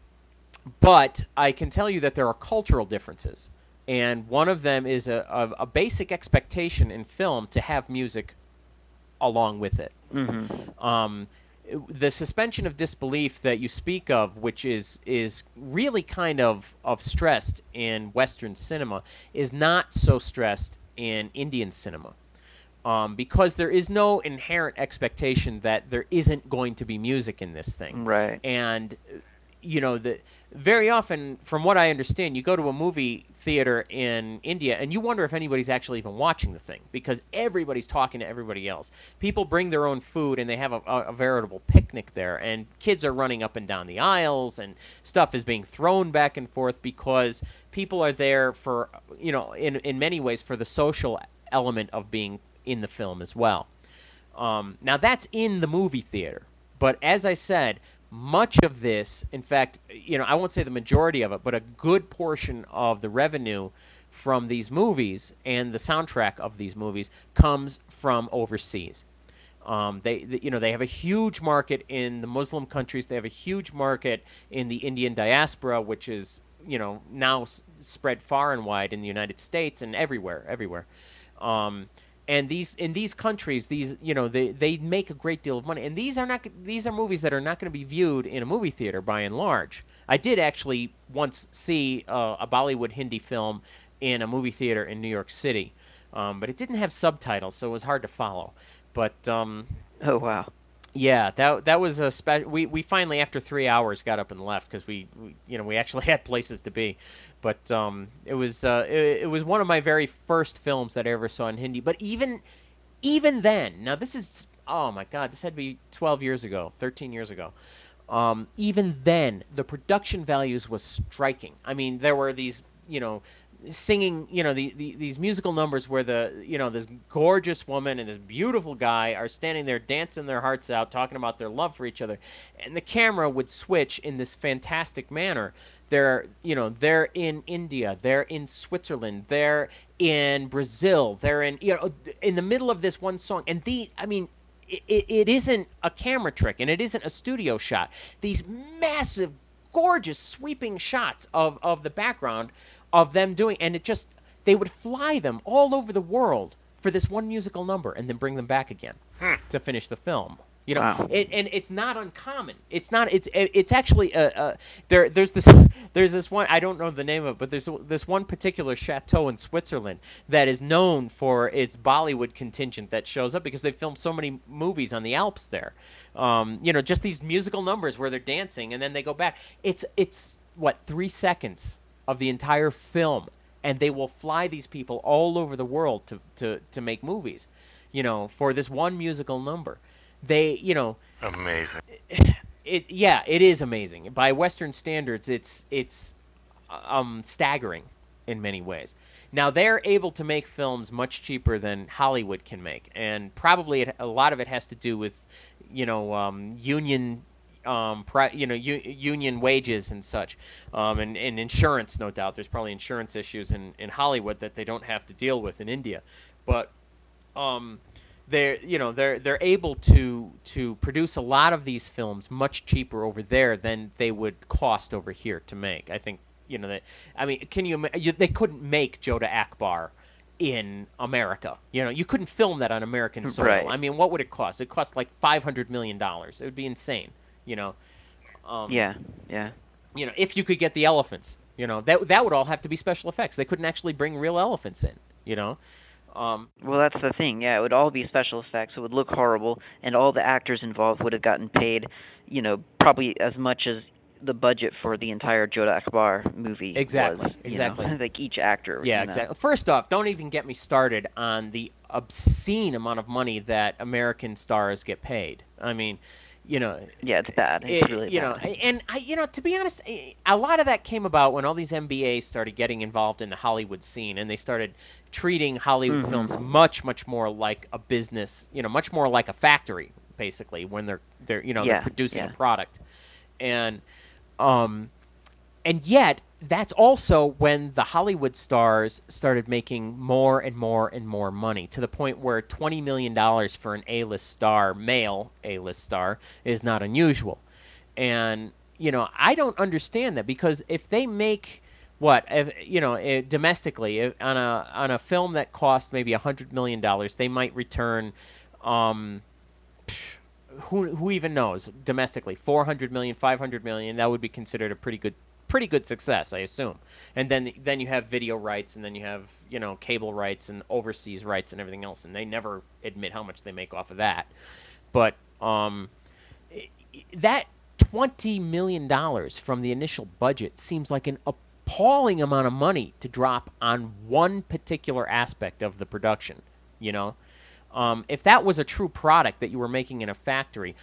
but I can tell you that there are cultural differences. And one of them is a, a, a basic expectation in film to have music along with it. Mm-hmm. Um, the suspension of disbelief that you speak of, which is is really kind of, of stressed in Western cinema, is not so stressed in Indian cinema. Um, because there is no inherent expectation that there isn't going to be music in this thing. Right. And you know, the very often, from what I understand, you go to a movie theater in India and you wonder if anybody's actually even watching the thing because everybody's talking to everybody else. People bring their own food and they have a, a, a veritable picnic there, and kids are running up and down the aisles, and stuff is being thrown back and forth because people are there for, you know, in in many ways for the social element of being in the film as well. Um, now that's in the movie theater, but as I said, much of this, in fact, you know, I won't say the majority of it, but a good portion of the revenue from these movies and the soundtrack of these movies comes from overseas. Um, they, they, you know, they have a huge market in the Muslim countries. They have a huge market in the Indian diaspora, which is, you know, now s- spread far and wide in the United States and everywhere, everywhere. Um, and these in these countries, these you know they, they make a great deal of money, and these are not these are movies that are not going to be viewed in a movie theater by and large. I did actually once see uh, a Bollywood Hindi film in a movie theater in New York City, um, but it didn't have subtitles, so it was hard to follow. But um, Oh wow. yeah, that that was a spe- we we finally after three hours got up and left because we, we you know we actually had places to be, but um it was uh it, it was one of my very first films that I ever saw in Hindi. But even even then, now this is oh my God, this had to be twelve years ago, thirteen years ago. Um, even then, the production values was striking. I mean, there were these you know singing, you know, the, the these musical numbers where the, you know, this gorgeous woman and this beautiful guy are standing there dancing their hearts out, talking about their love for each other, and the camera would switch in this fantastic manner. They're, you know, they're in India, they're in Switzerland, they're in Brazil, they're in, you know, in the middle of this one song, and the, I mean. It, it isn't a camera trick and it isn't a studio shot. These massive, gorgeous, sweeping shots of, of the background of them doing, and it just, they would fly them all over the world for this one musical number and then bring them back again to finish the film. You know, Wow. it, and it's not uncommon. It's not. It's it's actually uh, uh, there. There's this there's this one. I don't know the name of it, but there's this one particular chateau in Switzerland that is known for its Bollywood contingent that shows up because they filmed so many movies on the Alps there. Um, you know, just these musical numbers where they're dancing and then they go back. It's it's what three seconds of the entire film, and they will fly these people all over the world to to to make movies. You know, for this one musical number. They, you know, Amazing. it. Yeah, it is amazing. By Western standards, it's it's um staggering in many ways. Now they're able to make films much cheaper than Hollywood can make, and probably it, a lot of it has to do with, you know, um, union, um, pri- you know, u- union wages and such, um, and, and insurance. No doubt, there's probably insurance issues in, in Hollywood that they don't have to deal with in India, but um they're you know they're they're able to to produce a lot of these films much cheaper over there than they would cost over here to make. I think you know that. I mean, can you, ima- you they couldn't make Joda Akbar in America. You know, you couldn't film that on American soil. Right. I mean, what would it cost? It cost like five hundred million dollars. It would be insane. You know. Um, Yeah. Yeah. You know, if you could get the elephants, you know, that that would all have to be special effects. They couldn't actually bring real elephants in. You know. Um, Well, that's the thing. Yeah, it would all be special effects. It would look horrible, and all the actors involved would have gotten paid, you know, probably as much as the budget for the entire Joda Akbar movie Exactly, was. you exactly. know, like each actor. Yeah, you know. exactly. First off, don't even get me started on the obscene amount of money that American stars get paid. I mean, you know, Yeah, it's bad. It's it- really you bad. know, and I, you know, to be honest, eh, a lot of that came about when all these M B As started getting involved in the Hollywood scene, and they started treating Hollywood Mhm. films much, much more like a business. You know, much more like a factory, basically, when they're they're you know Yeah, they're producing yeah. a product, and um, and yet that's also when the Hollywood stars started making more and more and more money to the point where twenty million dollars for an A-list star, male A-list star, is not unusual. And, you know, I don't understand that because if they make what, if, you know, eh, domestically if, on a on a film that cost maybe one hundred million dollars, they might return um, who who even knows domestically four hundred million, five hundred million, that would be considered a pretty good pretty good success, I assume. And then then you have video rights, and then you have, you know, cable rights and overseas rights and everything else, and they never admit how much they make off of that. But um i- i- that twenty million dollars from the initial budget seems like an appalling amount of money to drop on one particular aspect of the production, you know? Um, if that was a true product that you were making in a factory,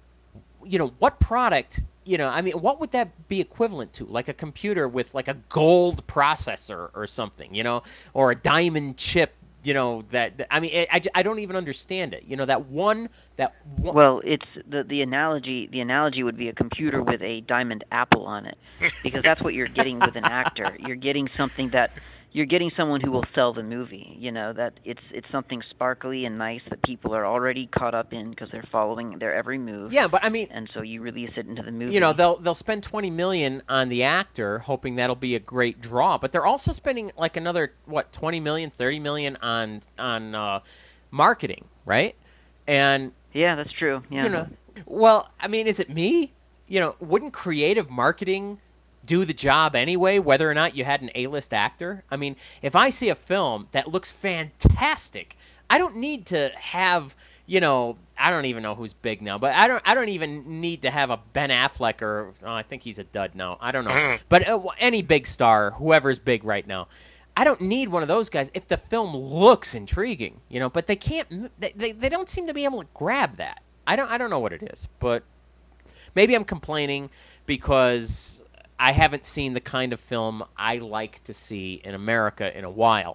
you know, what product, you know, I mean, what would that be equivalent to? Like a computer with like a gold processor or something, you know, or a diamond chip, you know, that, that- I mean, I, I, I don't even understand it. You know, that one, that one, Well, it's the the analogy. The analogy would be a computer with a diamond apple on it, because that's what you're getting with an actor. You're getting something that you're getting someone who will sell the movie. You know that it's it's something sparkly and nice that people are already caught up in because they're following their every move. yeah, but I mean, And so you release it into the movie. you know, they'll they'll spend twenty million on the actor hoping that'll be a great draw, but they're also spending like another what, twenty million, thirty million on on uh, marketing, right? And Yeah, that's true. Yeah. you know, well, I mean, is it me? You know, wouldn't creative marketing do the job anyway, whether or not you had an A-list actor? I mean, if I see a film that looks fantastic, I don't need to have, you know, I don't even know who's big now, but I don't I don't even need to have a Ben Affleck or oh, I think he's a dud now. I don't know. But uh, any big star, whoever's big right now. I don't need one of those guys if the film looks intriguing, you know, but they can't they, they, they don't seem to be able to grab that. I don't I don't know what it is, but maybe I'm complaining because I haven't seen the kind of film I like to see in America in a while.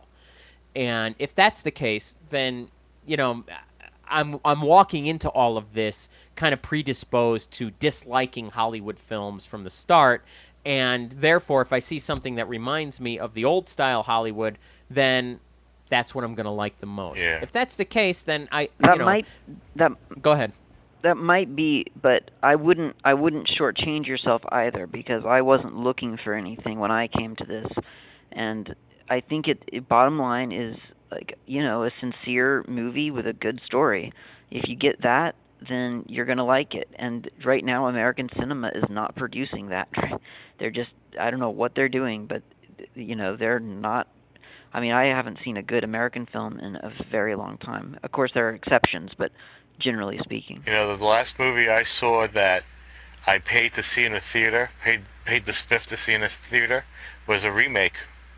And if that's the case, then, you know, I'm I'm walking into all of this kind of predisposed to disliking Hollywood films from the start, and therefore if I see something that reminds me of the old style Hollywood, then that's what I'm going to like the most. Yeah. If that's the case, then I That you know, might that go ahead. that might be, but I wouldn't I wouldn't shortchange yourself either, because I wasn't looking for anything when I came to this, and I think it, it bottom line is, like, you know, a sincere movie with a good story. If you get that, then you're gonna like it. And right now, American cinema is not producing that. They're just, I don't know what they're doing, but you know, they're not. I mean, I haven't seen a good American film in a very long time. Of course, there are exceptions, but generally speaking. You know, the last movie I saw that I paid to see in a theater, paid paid the spiff to see in a theater, was a remake.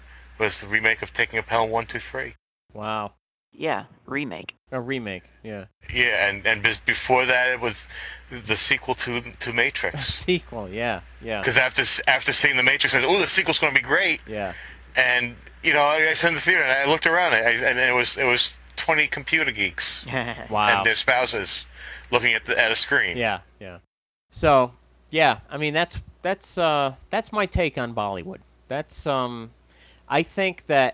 Was the remake of Taking a Pelham one two three. Wow. Yeah, remake. A remake, yeah. Yeah, and and bes- before that it was the sequel to to Matrix. Sequel, yeah, yeah. Because after s- after seeing the Matrix, I said, "Oh, the sequel's going to be great." Yeah. And you know, I, I sat in the theater and I looked around, and, I, and it was it was twenty computer geeks Wow. and their spouses looking at the at a screen. Yeah, yeah. So, yeah, I mean that's that's uh that's my take on Bollywood. That's um I think that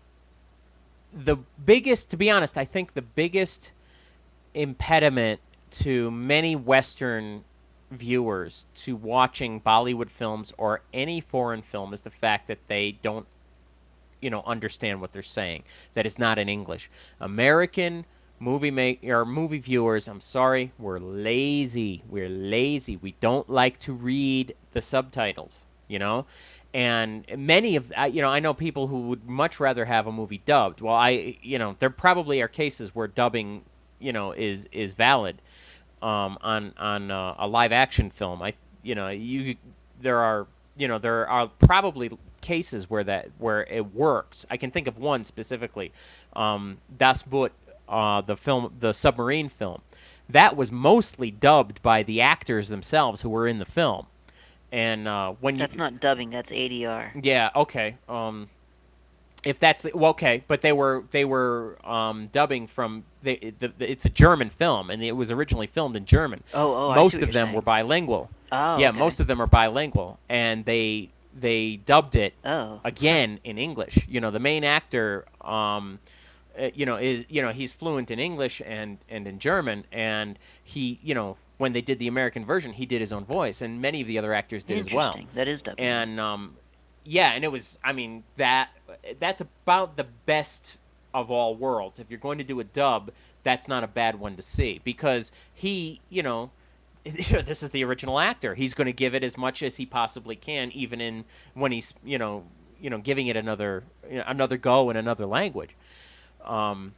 the biggest, to be honest, I think the biggest impediment to many Western viewers to watching Bollywood films or any foreign film is the fact that they don't, you know, understand what they're saying. That is not in English. American movie make or movie viewers, I'm sorry, we're lazy. We're lazy. We don't like to read the subtitles, you know? And many of, uh, you know, I know people who would much rather have a movie dubbed. Well, I, you know, there probably are cases where dubbing, you know, is is valid um, on on uh, a live action film. I, you know, you there are, you know, there are probably cases where that where it works. I can think of one specifically, um, Das Boot, uh, the film, the submarine film, that was mostly dubbed by the actors themselves who were in the film. And uh, when That's you, not dubbing. That's A D R. yeah, okay. Um, if that's the, well, okay, but they were they were um, dubbing from they, the, the, it's a German film, and it was originally filmed in German. Oh, oh, I see Most what of you're them saying. were bilingual. Oh, yeah, okay. most of them are bilingual, and they they dubbed it Oh. again in English. You know, the main actor, um, uh, you know, is you know he's fluent in English and and in German, and he, you know, when they did the American version, he did his own voice, and many of the other actors did as well. Interesting. That is dubbing. And um, yeah, and it was, I mean, that that's about the best of all worlds. If you're going to do a dub, that's not a bad one to see, because he, you know, this is the original actor. He's going to give it as much as he possibly can, even in when he's, you know, you know, giving it another you know, another go in another language. Um,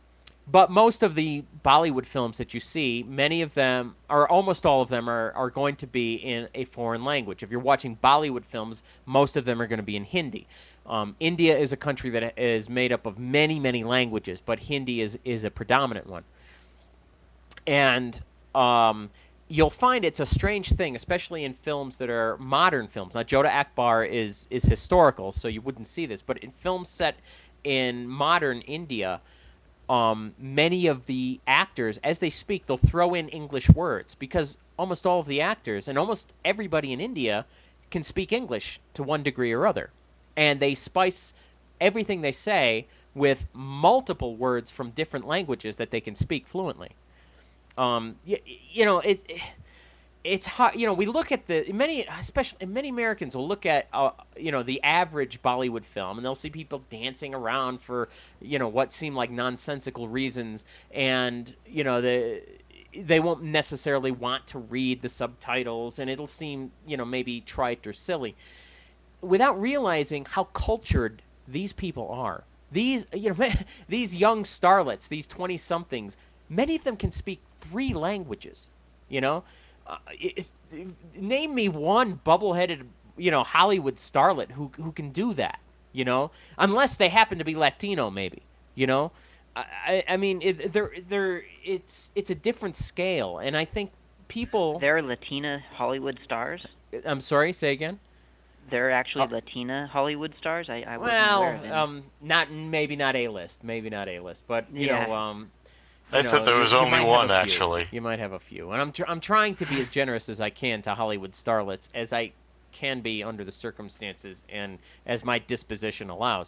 But most of the Bollywood films that you see, many of them, or almost all of them, are, are going to be in a foreign language. If you're watching Bollywood films, most of them are going to be in Hindi. Um, India is a country that is made up of many, many languages, but Hindi is, is a predominant one. And um, you'll find it's a strange thing, especially in films that are modern films. Now, Jodha Akbar is, is historical, so you wouldn't see this. But in films set in modern India, um, many of the actors, as they speak, they'll throw in English words because almost all of the actors and almost everybody in India can speak English to one degree or other. And they spice everything they say with multiple words from different languages that they can speak fluently. Um, you, you know, it, it it's hard. You know, we look at the many, especially many Americans will look at uh, you know, the average Bollywood film, and they'll see people dancing around for, you know, what seem like nonsensical reasons, and you know, the they won't necessarily want to read the subtitles, and it'll seem, you know, maybe trite or silly, without realizing how cultured these people are. These, you know, these young starlets, these twenty somethings, many of them can speak three languages. You know. Uh, it, it, name me one bubble-headed, you know, Hollywood starlet who who can do that, you know, unless they happen to be Latino, maybe, you know. I I mean, it, they're they're it's it's a different scale, and I think people. There are Latina Hollywood stars. I'm sorry, say again. There are actually Uh, Latina Hollywood stars. I, I wasn't well, aware of any. um, not maybe not A-list, maybe not A-list, but you Yeah. know, um. I You know, thought there you- was you only might have one, a few. actually. You might have a few, and I'm tr- I'm trying to be as generous as I can to Hollywood starlets as I can be under the circumstances and as my disposition allows.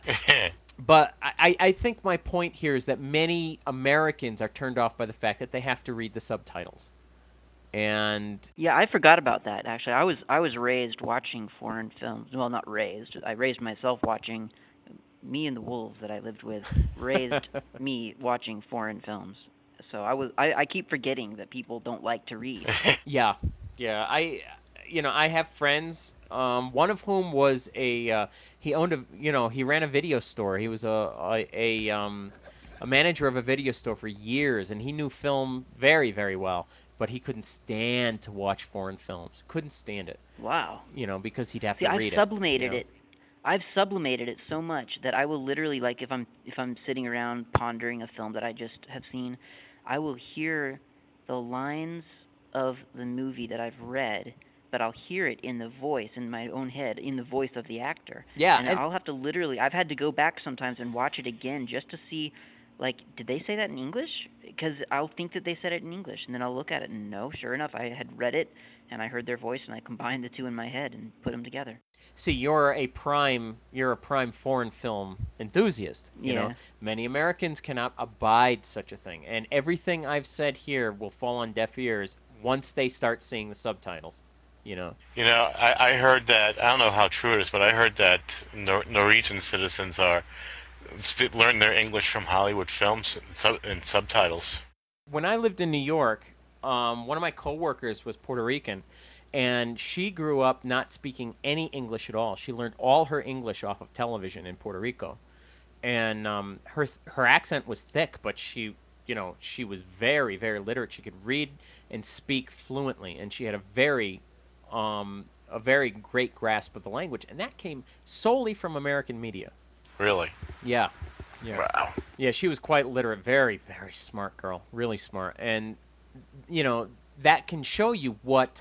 But I, I think my point here is that many Americans are turned off by the fact that they have to read the subtitles. And Yeah, I forgot about that. Actually, I was I was raised watching foreign films. Well, not raised. I raised myself watching. Me and the wolves that I lived with raised me watching foreign films. So I was I, I keep forgetting that people don't like to read. yeah, yeah, I, you know, I have friends. Um, one of whom was a uh, he owned a you know he ran a video store. He was a a, a um a manager of a video store for years, and he knew film very very well. But he couldn't stand to watch foreign films. Couldn't stand it. Wow. You know, because he'd have See, to I've read sublimated it. you know? it. I've sublimated it so much that I will literally, like, if I'm if I'm sitting around pondering a film that I just have seen, I will hear the lines of the movie that I've read, but I'll hear it in the voice, in my own head, in the voice of the actor. Yeah, And and- I'll have to literally, I've had to go back sometimes and watch it again just to see, like, did they say that in English? Because I'll think that they said it in English, and then I'll look at it, and no, sure enough, I had read it, and I heard their voice, and I combined the two in my head and put them together. See, you're a prime you're a prime foreign film enthusiast. You know, Yeah. many Americans cannot abide such a thing, and everything I've said here will fall on deaf ears once they start seeing the subtitles. You know. You know, I, I heard that, I don't know how true it is, but I heard that Nor- Norwegian citizens are sp- learn their English from Hollywood films and, sub- and subtitles. When I lived in New York, um, one of my coworkers was Puerto Rican, and she grew up not speaking any English at all. She learned all her English off of television in Puerto Rico, and um, her her accent was thick, but she, you know, she was very very literate. She could read and speak fluently, and she had a very um, a very great grasp of the language, and that came solely from American media. Really? Yeah, yeah. Wow. Yeah, she was quite literate. Very, very smart girl. Really smart. And, you know, that can show you what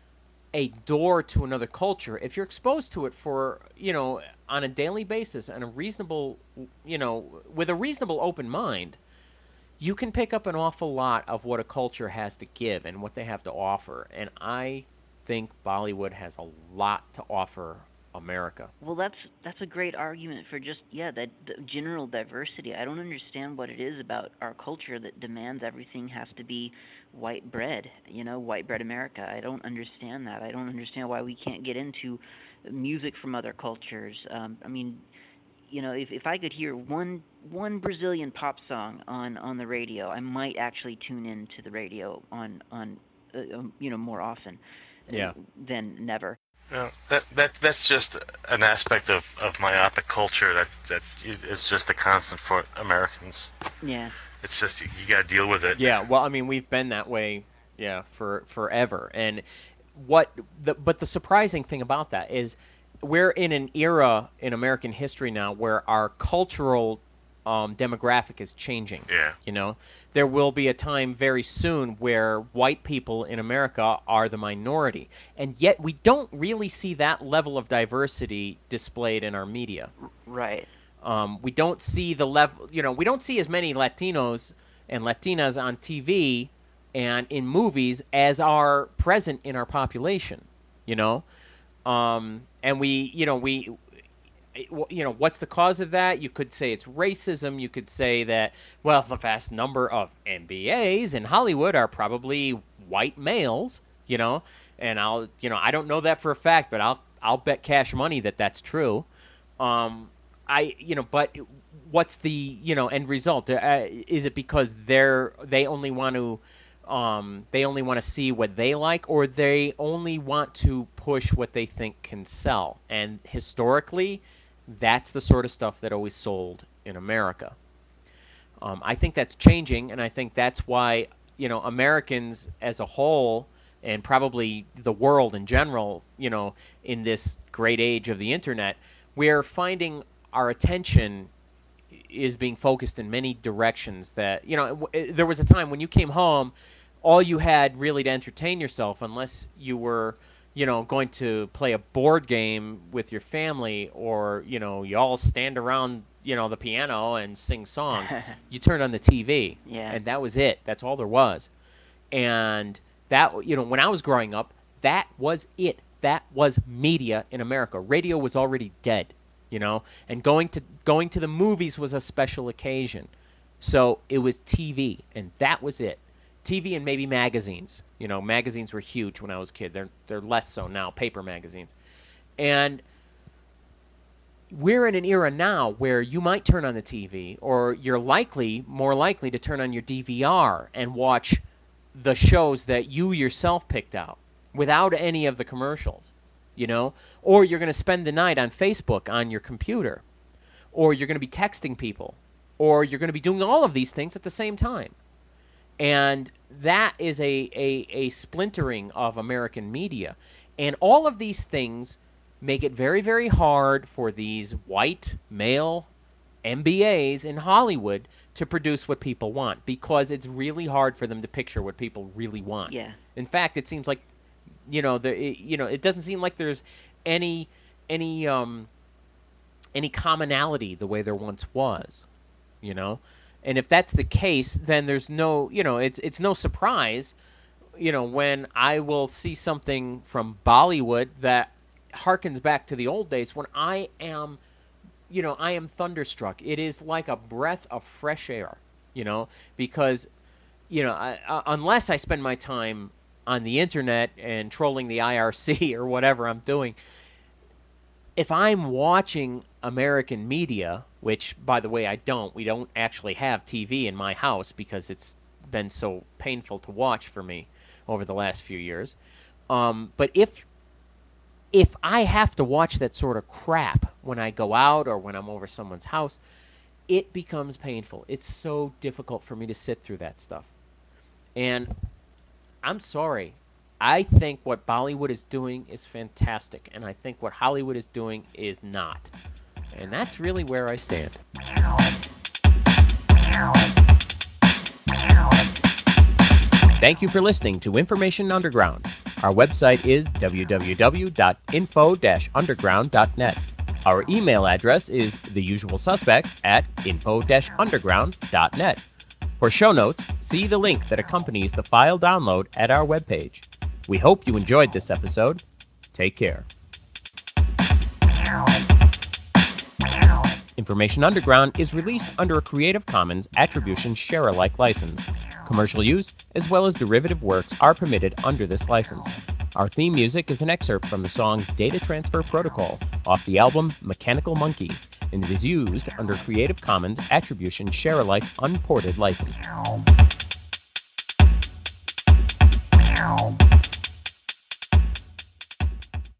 a door to another culture, if you're exposed to it for, you know, on a daily basis and a reasonable, you know, with a reasonable open mind, you can pick up an awful lot of what a culture has to give and what they have to offer. And I think Bollywood has a lot to offer America. Well, that's that's a great argument for just yeah that the general diversity. I don't understand what it is about our culture that demands everything has to be white bread. You know, white bread America. I don't understand that. I don't understand why we can't get into music from other cultures. Um, I mean, you know, if if I could hear one one Brazilian pop song on on the radio, I might actually tune in to the radio on on uh, um, you know more often Yeah. than never. Well, that that that's just an aspect of, of myopic culture that that is just a constant for Americans. Yeah. It's just you, you got to deal with it. Yeah, well, I mean, we've been that way, yeah, for forever. And what the but the surprising thing about that is we're in an era in American history now where our cultural um, demographic is changing. Yeah. You know, there will be a time very soon where white people in America are the minority, and yet we don't really see that level of diversity displayed in our media. Right. Um, we don't see the level, you know, we don't see as many Latinos and Latinas on T V and in movies as are present in our population, you know? Um, and we, you know, we, you know, what's the cause of that? You could say it's racism. You could say that, well, the vast number of M B As in Hollywood are probably white males, you know? And I'll, you know, I don't know that for a fact, but I'll, I'll bet cash money that that's true. Um, I, you know, but what's the, you know, end result? Uh, is it because they're they only want to, um, they only want to see what they like, or they only want to push what they think can sell? And historically, that's the sort of stuff that always sold in America. Um, I think that's changing, and I think that's why, you know, Americans as a whole, and probably the world in general, you know, in this great age of the internet, we're finding our attention is being focused in many directions that, you know, w- there was a time when you came home, all you had really to entertain yourself, unless you were, you know, going to play a board game with your family, or, you know, you all stand around, you know, the piano and sing songs. You turned on the T V, Yeah. and that was it. That's all there was. And that, you know, when I was growing up, that was it. That was media in America. Radio was already dead. You know, and going to going to the movies was a special occasion. So it was T V, and that was it. T V and maybe magazines. You know, magazines were huge when I was a kid. They're they're less so now, paper magazines. And we're in an era now where you might turn on the T V, or you're likely, more likely to turn on your D V R and watch the shows that you yourself picked out without any of the commercials. You know, or you're going to spend the night on Facebook on your computer, or you're going to be texting people, or you're going to be doing all of these things at the same time. And that is a, a, a splintering of American media. And all of these things make it very, very hard for these white male M B As in Hollywood to produce what people want, because it's really hard for them to picture what people really want. Yeah. In fact, it seems like, you know, the it, you know, it doesn't seem like there's any any um any commonality the way there once was, you know. And if that's the case, then there's no, you know, it's it's no surprise, you know, when I will see something from Bollywood that harkens back to the old days, when I am, you know, I am thunderstruck. It is like a breath of fresh air, you know, because, you know, I, uh, unless I spend my time on the internet and trolling the I R C or whatever I'm doing, if I'm watching American media, which, by the way, I don't, we don't actually have T V in my house because it's been so painful to watch for me over the last few years. Um, but if if I have to watch that sort of crap when I go out or when I'm over someone's house, it becomes painful. It's so difficult for me to sit through that stuff. And I'm sorry. I think what Bollywood is doing is fantastic, and I think what Hollywood is doing is not. And that's really where I stand. Thank you for listening to Information Underground. Our website is w w w dot info dash underground dot net. Our email address is theusualsuspects at info dash underground dot net. For show notes, see the link that accompanies the file download at our webpage. We hope you enjoyed this episode. Take care. Information Underground is released under a Creative Commons Attribution Share-alike license. Commercial use, as well as derivative works, are permitted under this license. Our theme music is an excerpt from the song Data Transfer Protocol off the album Mechanical Monkeys, and it is used under Creative Commons Attribution Share-alike Unported license.